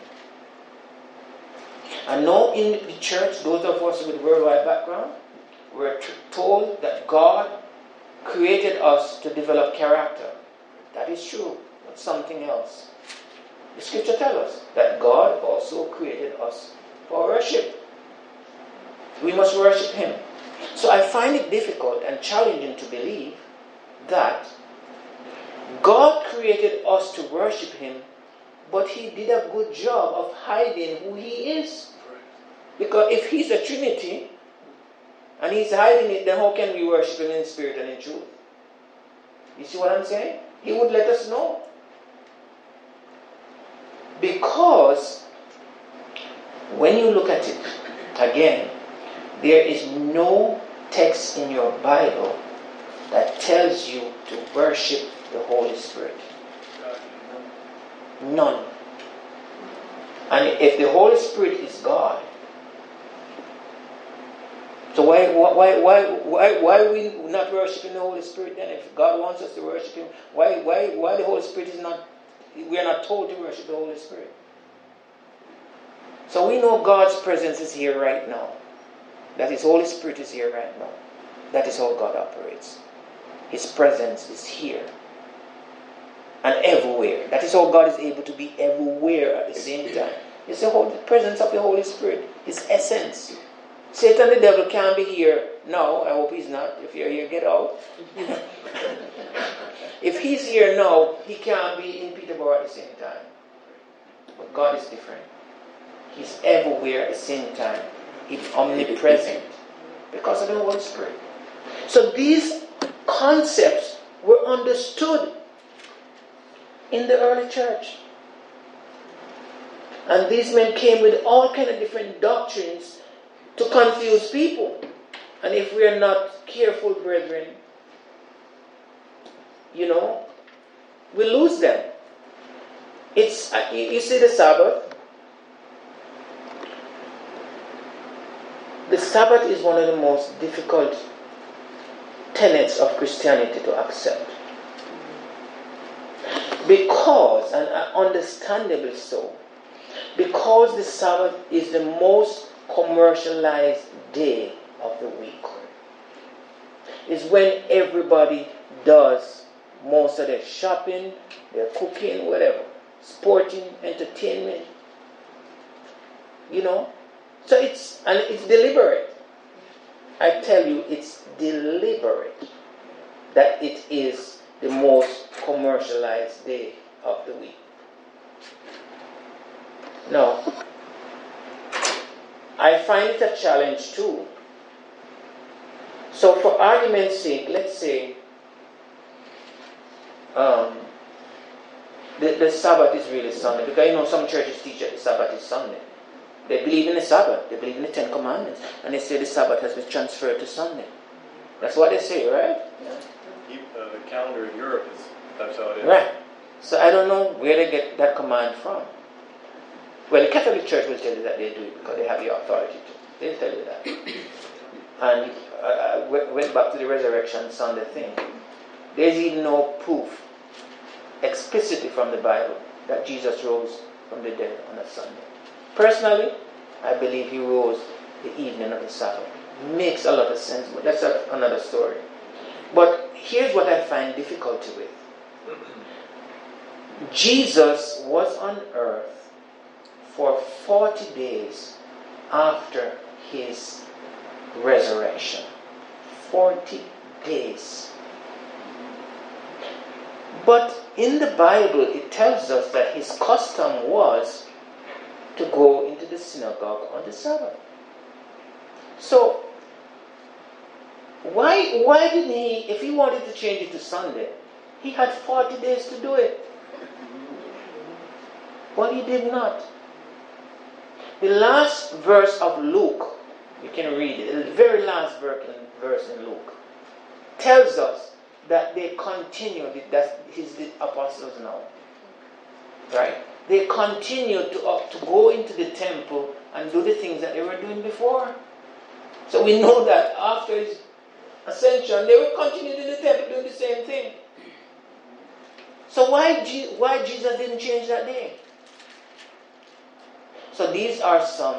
And now in the church, those of us with worldwide background, we're t- told that God created us to develop character. That is true, but something else. The scripture tells us that God also created us for worship. We must worship Him. So I find it difficult and challenging to believe that God created us to worship Him, but He did a good job of hiding who He is. Because if He's a Trinity, and He's hiding it, then how can we worship Him in spirit and in truth? You see what I'm saying? He would let us know. Because when you look at it, again, there is no text in your Bible that tells you to worship the Holy Spirit. None. And if the Holy Spirit is God, so why why why why why are we not worshiping the Holy Spirit then? If God wants us to worship Him, why why why the Holy Spirit is not? We are not told to worship the Holy Spirit. So we know God's presence is here right now. That His Holy Spirit is here right now. That is how God operates. His presence is here and everywhere. That is how God is able to be everywhere at the same time. It's the whole presence of the Holy Spirit. His essence. Satan the devil can't be here now. I hope he's not. If you're here, get out. If he's here now, he can't be in Peterborough at the same time. But God is different. He's everywhere at the same time. He's omnipresent because of the Holy Spirit. So these concepts were understood in the early church. And these men came with all kind of different doctrines to confuse people. And if we are not careful, brethren, you know, we lose them. It's uh, you, you see the Sabbath. The Sabbath is one of the most difficult tenets of Christianity to accept. Because, and understandably so, because the Sabbath is the most commercialized day of the week. It's when everybody does most of their shopping, their cooking, whatever, sporting, entertainment. You know? So it's, and it's deliberate. I tell you, it's deliberate that it is the most commercialized day of the week. Now, I find it a challenge too. So for argument's sake, let's say um, the, the Sabbath is really Sunday. Because you know some churches teach that the Sabbath is Sunday. They believe in the Sabbath. They believe in the Ten Commandments. And they say the Sabbath has been transferred to Sunday. That's what they say, right? Yeah. Uh, the calendar in Europe is, that's how it is. Right. So I don't know where they get that command from. Well, the Catholic Church will tell you that they do it because they have the authority to. They'll tell you that. And I went back to the Resurrection Sunday thing. There's even no proof explicitly from the Bible that Jesus rose from the dead on a Sunday. Personally, I believe He rose the evening of the Sabbath. Makes a lot of sense, but that's a, another story. But here's what I find difficulty with. Jesus was on earth for forty days after His resurrection. forty days. But in the Bible, it tells us that His custom was to go into the synagogue on the Sabbath. So, why why didn't He, if He wanted to change it to Sunday, He had forty days to do it. But he did not. The last verse of Luke, you can read it, the very last verse in Luke, tells us that they continued, that he's the apostles now. Right? They continued to, uh, to go into the temple and do the things that they were doing before. So we know that after his ascension, they were continuing in the temple doing the same thing. So why, G- why Jesus didn't change that day? So these are some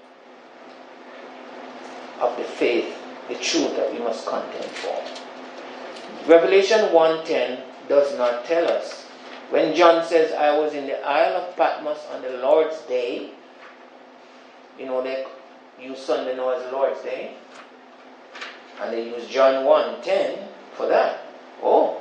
of the faith, the truth that we must contend for. Revelation one ten does not tell us. When John says, I was in the Isle of Patmos on the Lord's Day, you know, they use Sunday now as Lord's Day, and they use John one ten for that. Oh.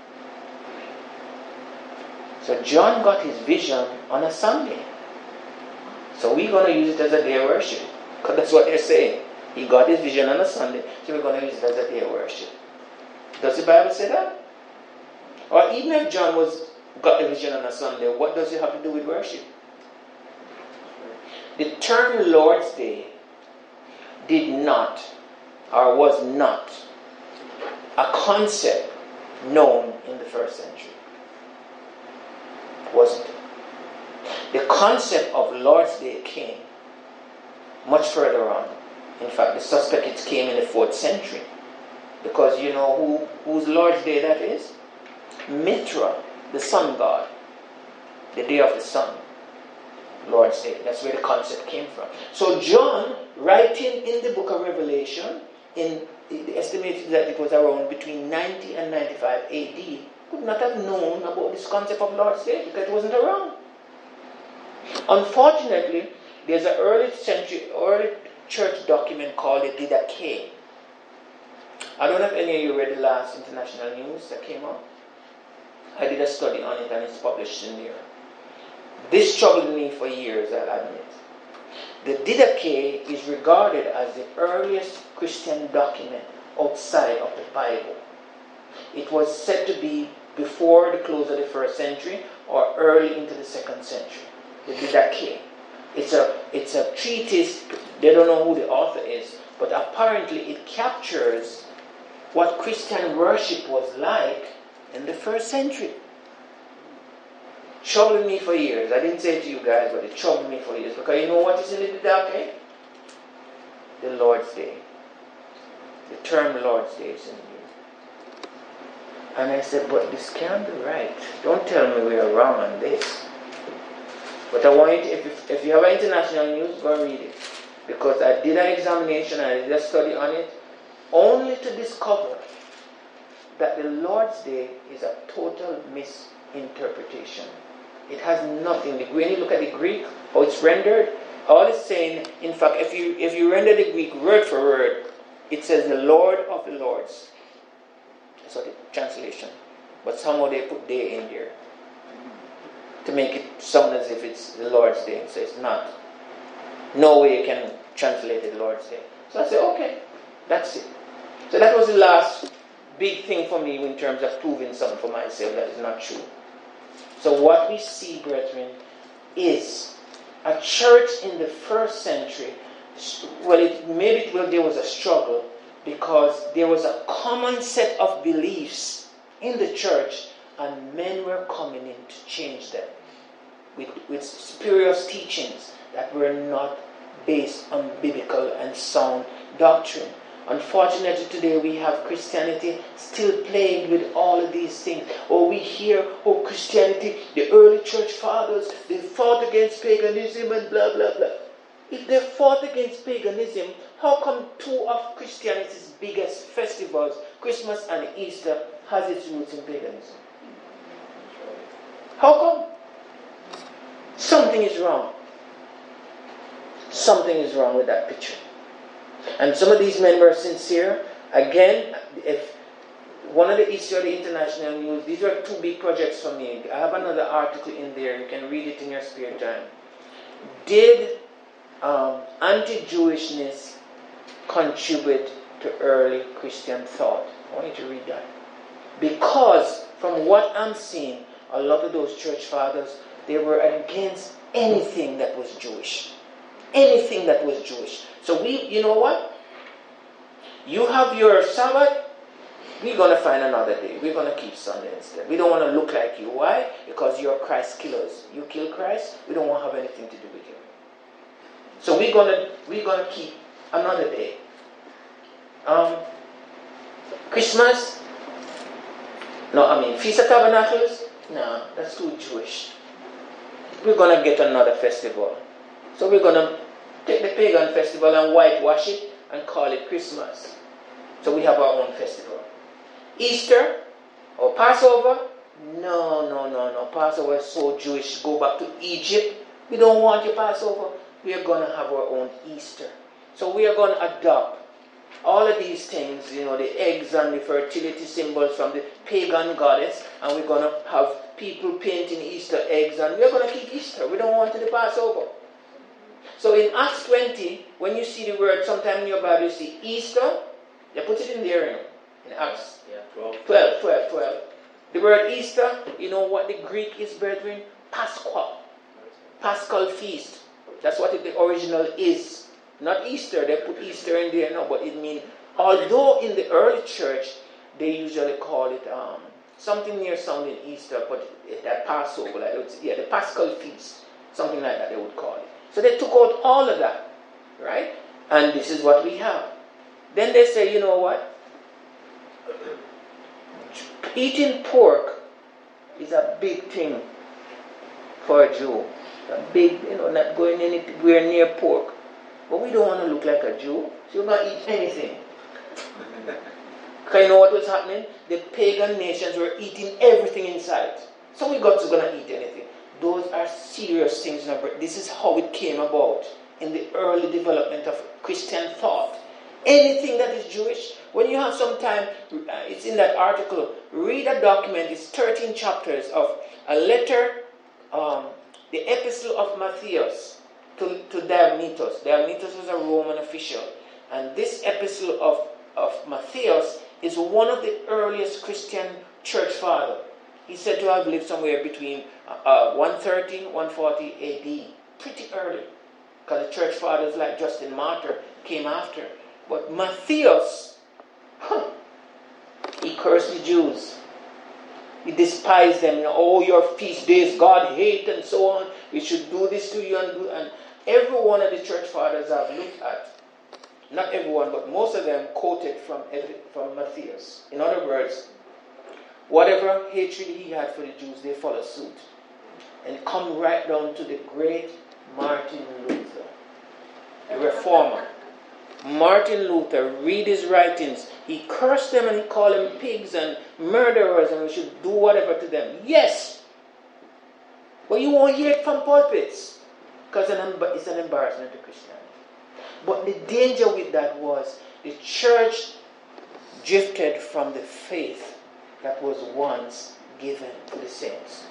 So John got his vision on a Sunday. So we're going to use it as a day of worship. Because that's what they're saying. He got his vision on a Sunday, so we're going to use it as a day of worship. Does the Bible say that? Or even if John was got the vision on a Sunday, what does it have to do with worship? The term Lord's Day did not, or was not, a concept known in the first century. Wasn't. The concept of Lord's Day came much further on. In fact, the suspect it came in the fourth century. Because you know who whose Lord's Day that is? Mithra, the sun god. The day of the sun. Lord's Day. That's where the concept came from. So John, writing in the book of Revelation, in the estimated that it was around between ninety and ninety-five A D, could not have known about this concept of Lord's Day because it wasn't around. Unfortunately, there's an early century, early church document called the Didache. I don't know if any of you read the last international news that came out. I did a study on it and it's published in there. This troubled me for years, I'll admit. The Didache is regarded as the earliest Christian document outside of the Bible. It was said to be before the close of the first century or early into the second century. The Didache. It's a, it's a treatise, they don't know who the author is, but apparently it captures what Christian worship was like in the first century. Troubled me for years. I didn't say it to you guys, but it troubled me for years. Because you know what is in the Didache? The Lord's Day. The term Lord's Day is in here. And I said, but this can't be right. Don't tell me we are wrong on this. But I want you to, if, if you have an international news, go and read it. Because I did an examination and I did a study on it, only to discover that the Lord's Day is a total misinterpretation. It has nothing. When you look at the Greek, how it's rendered, all it's saying, in fact, if you if you render the Greek word for word, it says the Lord of the Lords. That's what the translation. But somehow they put day in there to make it sound as if it's the Lord's Day. So it's not. No way you can translate it Lord's Day. So I said, okay, that's it. So that was the last big thing for me in terms of proving something for myself that is not true. So what we see, brethren, is a church in the first century. Well, it, maybe it, well, there was a struggle because there was a common set of beliefs in the church and men were coming in to change them with, with spurious teachings that were not based on biblical and sound doctrine. Unfortunately, today we have Christianity still plagued with all of these things. Or we hear, oh, Christianity, the early church fathers, they fought against paganism and blah, blah, blah. If they fought against paganism, how come two of Christianity's biggest festivals, Christmas and Easter, has its roots in paganism? How come? Something is wrong. Something is wrong with that picture. And some of these men were sincere. Again, if one of the issue of the international news, these were two big projects for me. I have another article in there. You can read it in your spare time. Did um, anti-Jewishness contribute to early Christian thought? I want you to read that. Because from what I'm seeing, a lot of those church fathers, they were against anything that was Jewish. Anything that was Jewish. So we, you know what? You have your Sabbath, we're going to find another day. We're going to keep Sunday instead. We don't want to look like you. Why? Because you're Christ killers. You kill Christ, we don't want to have anything to do with you. So we're going to we're going to keep another day. Um, Christmas, no, I mean Feast of Tabernacles, no, that's too Jewish. We're going to get another festival. So we're going to take the pagan festival and whitewash it and call it Christmas. So we have our own festival. Easter or Passover, no, no, no, no. Passover is so Jewish. Go back to Egypt. We don't want your Passover. We are going to have our own Easter. So we are going to adopt all of these things, you know, the eggs and the fertility symbols from the pagan goddess, and we're going to have people painting Easter eggs, and we're going to keep Easter. We don't want the Passover. So in Acts twenty, when you see the word, sometime in your Bible you see Easter, you put it in there, you know, in Acts Yeah, twelve. twelve, twelve, twelve. The word Easter, you know what the Greek is, brethren? Pascha. Paschal feast. That's what it, the original is. Not Easter, they put Easter in there, no, but it means, although in the early church, they usually call it um, something near sounding Easter, but it, that Passover, like, it's, yeah, the Paschal feast, something like that they would call it. So they took out all of that, right? And this is what we have. Then they say, you know what? Eating pork is a big thing for a Jew. A big, you know, not going anywhere near pork. But we don't want to look like a Jew, so you're not eat anything. Because you know what was happening? The pagan nations were eating everything inside. So we got to gonna eat anything. Those are serious things. This is how it came about in the early development of Christian thought. Anything that is Jewish, when you have some time, it's in that article, read a document, it's thirteen chapters of a letter, um, the epistle of Matthias to, to Diognetus. Diognetus was a Roman official. And this epistle of, of Matthias is one of the earliest Christian church fathers. He's said to have lived somewhere between uh, one thirty, one forty A D. Pretty early. Because the church fathers like Justin Martyr came after. But Matthias, huh, he cursed the Jews. He despised them. You know, oh, your feast days God hate and so on. We should do this to you and do. And every one of the church fathers I've looked at, not everyone, but most of them quoted from, from Matthias. In other words, whatever hatred he had for the Jews, they follow suit. And come right down to the great Martin Luther, the reformer. Martin Luther, read his writings. He cursed them and he called them pigs and murderers and we should do whatever to them. Yes! But you won't hear it from pulpits because it's an embarrassment to Christianity. But the danger with that was the church drifted from the faith that was once given to the saints.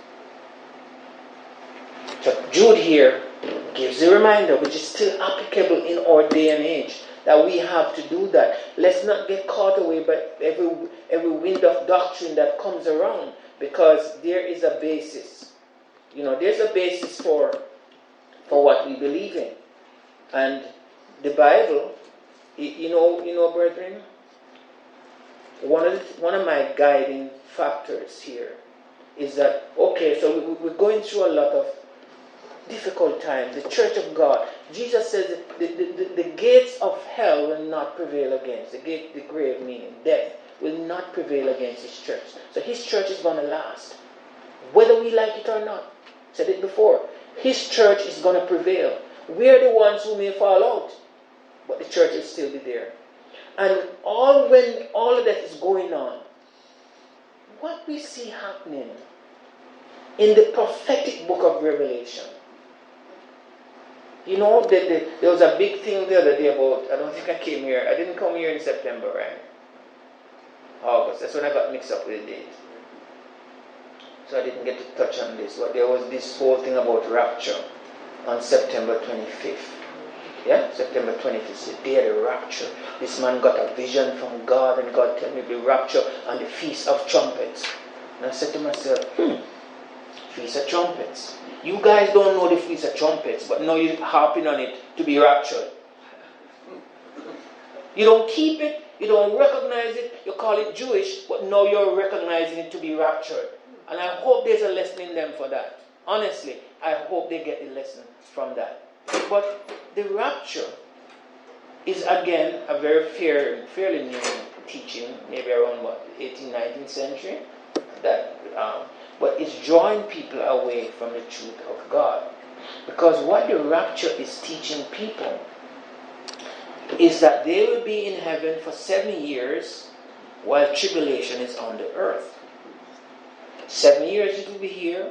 So Jude here gives a reminder, which is still applicable in our day and age, that we have to do that. Let's not get caught away by every, every wind of doctrine that comes around, because there is a basis. You know, there's a basis for, for what we believe in. And the Bible, you know, you know, brethren, one of, the, one of my guiding factors here is that, okay, so we, we're going through a lot of difficult times. The church of God, Jesus says that the, the, the, the gates of hell will not prevail against. The gate, the grave, meaning death, will not prevail against his church. So his church is going to last, whether we like it or not. Said it before. His church is going to prevail. We're the ones who may fall out, but the church will still be there. And all when all of that is going on, what we see happening in the prophetic book of Revelation. You know, the, the, there was a big thing the other day about, I don't think I came here, I didn't come here in September, right? August, that's when I got mixed up with the date. So I didn't get to touch on this, but there was this whole thing about rapture on September twenty-fifth. Yeah, September twenty-fifth, the day of the rapture. This man got a vision from God, and God told me the rapture on the Feast of Trumpets. And I said to myself, hmm, Feast of Trumpets. You guys don't know the Feast of Trumpets, but now you're harping on it to be raptured. You don't keep it, you don't recognize it, you call it Jewish, but now you're recognizing it to be raptured. And I hope there's a lesson in them for that. Honestly, I hope they get the lesson from that. But the rapture is again a very fair, fairly new teaching, maybe around what, eighteenth, nineteenth century. That, um, but it's drawing people away from the truth of God. Because what the rapture is teaching people is that they will be in heaven for seven years while tribulation is on the earth. Seven years it will be here.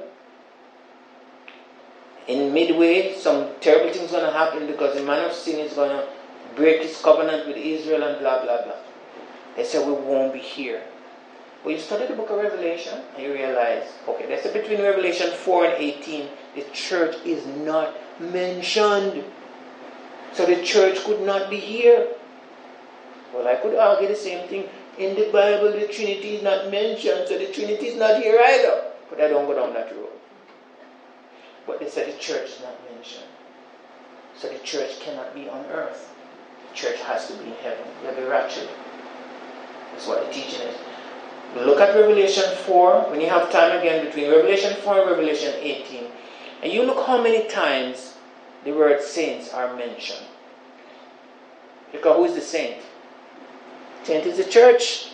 In midway, some terrible things are going to happen because the man of sin is going to break his covenant with Israel and blah, blah, blah. They said we won't be here. But you study the book of Revelation and you realize, okay, that's between Revelation four and eighteen, the church is not mentioned. So the church could not be here. Well, I could argue the same thing. In the Bible, the Trinity is not mentioned, so the Trinity is not here either. But I don't go down that road. But they said the church is not mentioned. So the church cannot be on earth. The church has to be in heaven. They'll be raptured. That's what the teaching is. Look at Revelation four, when you have time again between Revelation four and Revelation eighteen. And you look how many times the word saints are mentioned. Because who is the saint? Saint is the church.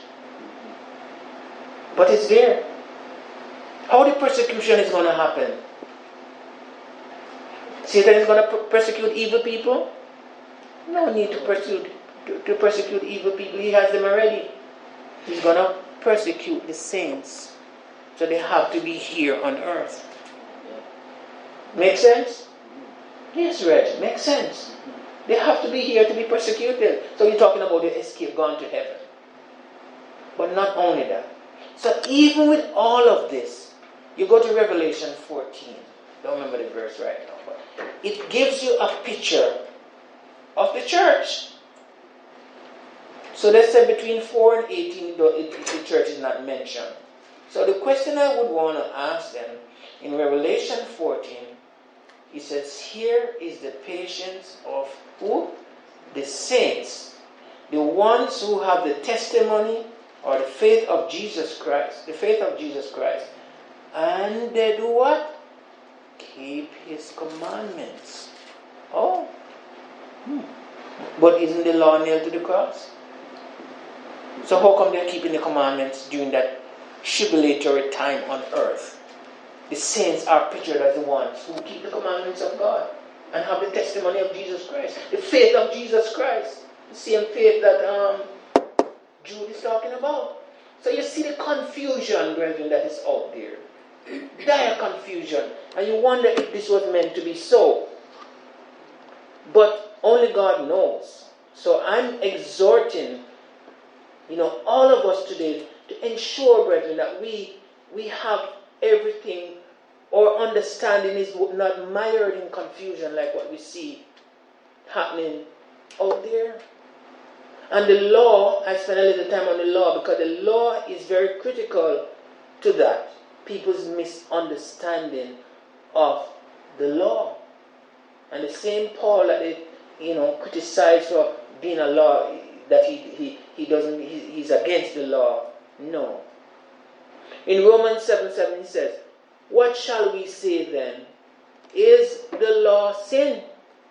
But it's there. How the persecution is going to happen? Satan is going to persecute evil people? No need to persecute, to, to persecute evil people. He has them already. He's going to persecute the saints. So they have to be here on earth. Make sense? Yes, Reg, makes sense. They have to be here to be persecuted. So you're talking about the escape gone to heaven. But not only that. So even with all of this, you go to Revelation fourteen. Don't remember the verse right now, but it gives you a picture of the church. So let's say between four and eighteen, the church is not mentioned. So the question I would want to ask them, in Revelation fourteen, he says, here is the patience of who? The saints. The ones who have the testimony or the faith of Jesus Christ. The faith of Jesus Christ. And they do what? Keep his commandments. Oh. Hmm. But isn't the law nailed to the cross? So how come they're keeping the commandments during that tribulatory time on earth? The saints are pictured as the ones who keep the commandments of God and have the testimony of Jesus Christ. The faith of Jesus Christ. The same faith that um, Jude is talking about. So you see the confusion, brethren, that is out there. Dire confusion. And you wonder if this was meant to be so. But only God knows. So I'm exhorting, you know, all of us today to ensure, brethren, that we, we have everything, our understanding is not mired in confusion like what we see happening out there. And the law, I spent a little time on the law because the law is very critical to that. People's misunderstanding of the law. And the same Paul that they, you know, criticized for being a law, that he, he, he doesn't, he, he's against the law. No. In Romans seven seven he says, what shall we say then? Is the law sin?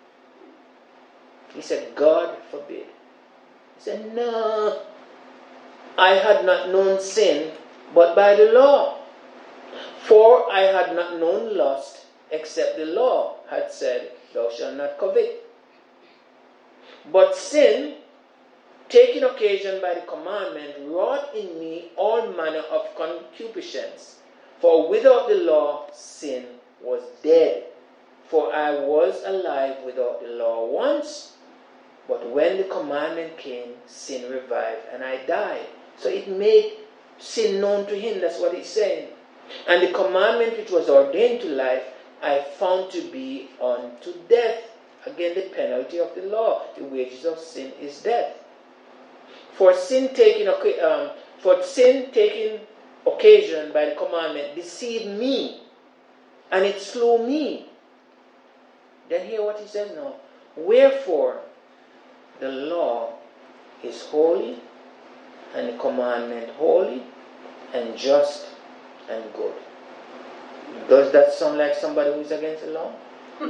He said, God forbid. He said, no. I had not known sin but by the law. For I had not known lust except the law had said, thou shalt not covet. But sin, taking occasion by the commandment, wrought in me all manner of concupiscence. For without the law, sin was dead. For I was alive without the law once, but when the commandment came, sin revived, and I died. So it made sin known to him, that's what he's saying. And the commandment which was ordained to life, I found to be unto death. Again, the penalty of the law. The wages of sin is death. For sin taking, um, for sin taking occasioned by the commandment deceived me, and it slew me. Then hear what he says now. Wherefore, the law is holy, and the commandment holy, and just, and good. Does that sound like somebody who is against the law?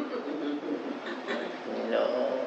No.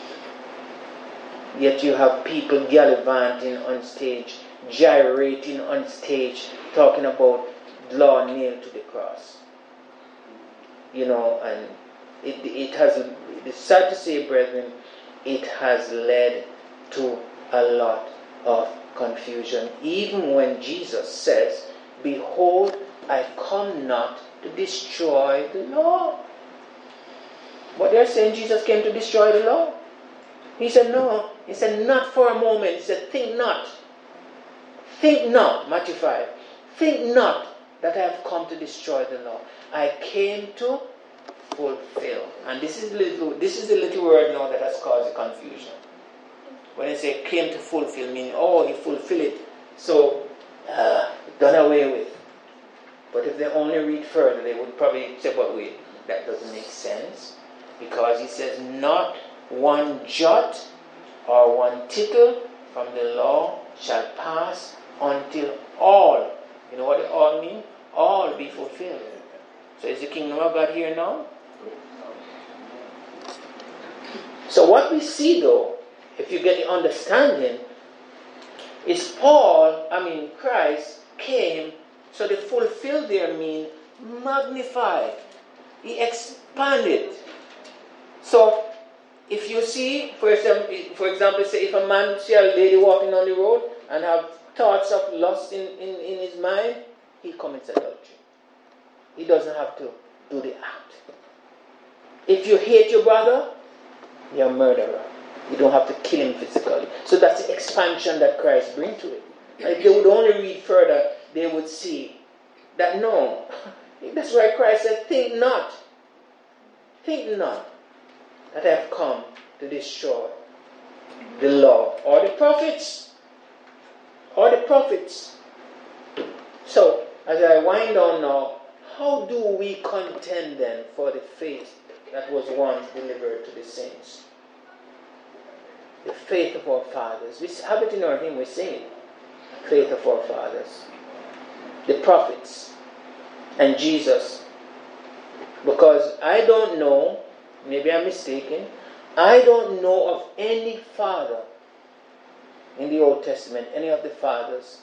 Yet you have people gallivanting on stage, gyrating on stage, talking about law nailed to the cross. You know, and it, it has, it's sad to say, brethren, it has led to a lot of confusion. Even when Jesus says, behold, I come not to destroy the law. But they're saying Jesus came to destroy the law. He said, no. He said, not for a moment. He said, think not. Think not, Matthew five. Think not that I have come to destroy the law. I came to fulfill. And this is little, this is the little word now that has caused the confusion. When they say came to fulfill, meaning, oh, he fulfilled it. So, uh, done away with. But if they only read further, they would probably say, but wait, that doesn't make sense. Because he says, not one jot or one tittle from the law shall pass until all, you know what it all means? All be fulfilled. So is the kingdom of God here now? So what we see though, if you get the understanding, is Paul, I mean Christ, came, so the fulfilled there mean magnified. He expanded. So if you see, for example, for example, say if a man see a lady walking on the road and have thoughts of lust in, in, in his mind, he commits adultery. He doesn't have to do the act. If you hate your brother, you're a murderer. You don't have to kill him physically. So that's the expansion that Christ brings to it. And if they would only read further, they would see that no. That's why Christ said, think not. Think not that I have come to destroy the law or the prophets. Or the prophets. So, as I wind on now, how do we contend then for the faith that was once delivered to the saints? The faith of our fathers. We have it in our hymn, we sing it. Faith of our fathers. The prophets. And Jesus. Because I don't know, maybe I'm mistaken, I don't know of any father in the Old Testament, any of the fathers,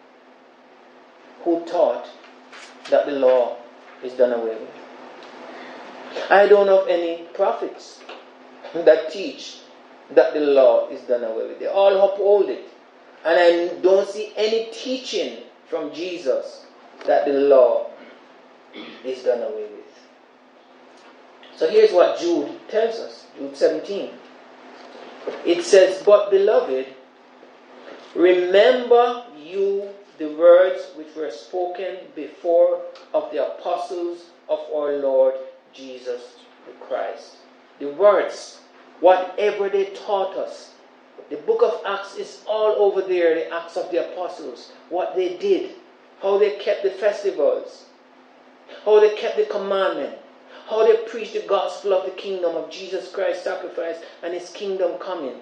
who taught that the law is done away with. I don't know of any prophets that teach that the law is done away with. They all uphold it. And I don't see any teaching from Jesus that the law is done away with. So here's what Jude tells us, Jude seventeen. It says, but beloved, remember you the words which were spoken before of the apostles of our Lord Jesus the Christ. The words, whatever they taught us. The book of Acts is all over there, the Acts of the Apostles. What they did, how they kept the festivals, how they kept the commandment, how they preached the gospel of the kingdom of Jesus Christ's sacrifice and his kingdom coming.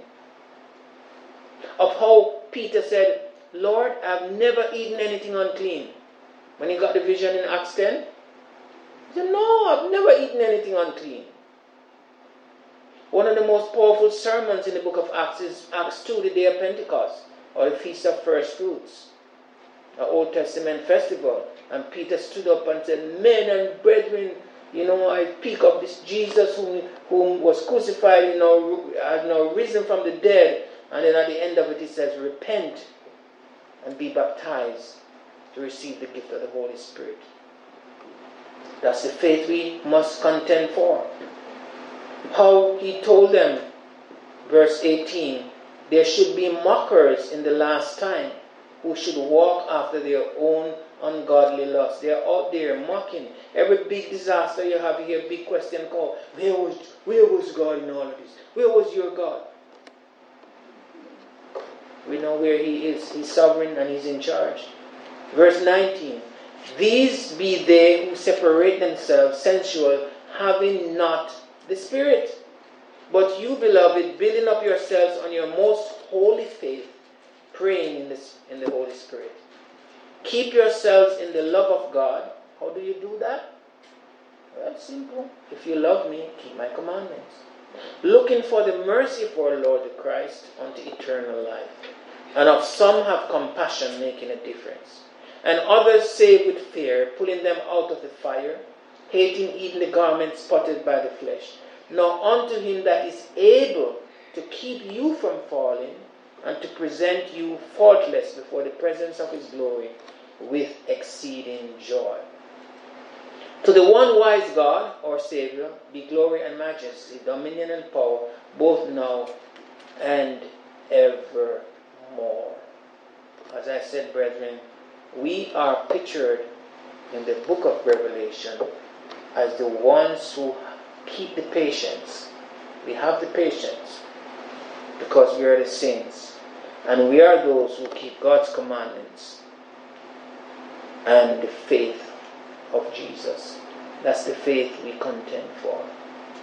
Of how Peter said, Lord, I've never eaten anything unclean. When he got the vision in Acts ten, he said, no, I've never eaten anything unclean. One of the most powerful sermons in the book of Acts is Acts two, the day of Pentecost, or the Feast of First Fruits, an Old Testament festival. And Peter stood up and said, men and brethren, you know, I speak of this Jesus whom, whom was crucified, you know, has now risen from the dead. And then at the end of it, it says, repent and be baptized to receive the gift of the Holy Spirit. That's the faith we must contend for. How he told them, verse eighteen, there should be mockers in the last time who should walk after their own ungodly lust. They are out there mocking. Every big disaster you have, you hear a big question called, where was, where was God in all of this? Where was your God? We know where he is. He's sovereign and he's in charge. Verse nineteen. These be they who separate themselves sensual, having not the Spirit. But you, beloved, building up yourselves on your most holy faith, praying in, this, in the Holy Spirit. Keep yourselves in the love of God. How do you do that? Well, simple. If you love me, keep my commandments. Looking for the mercy of our Lord Christ unto eternal life. And of some have compassion, making a difference. And others save with fear, pulling them out of the fire, hating even the garment spotted by the flesh. Now unto him that is able to keep you from falling, and to present you faultless before the presence of his glory with exceeding joy. To the one wise God, our Savior, be glory and majesty, dominion and power, both now and evermore. As I said, brethren, we are pictured in the book of Revelation as the ones who keep the patience. We have the patience because we are the saints. And we are those who keep God's commandments and the faith of Jesus. That's the faith we contend for.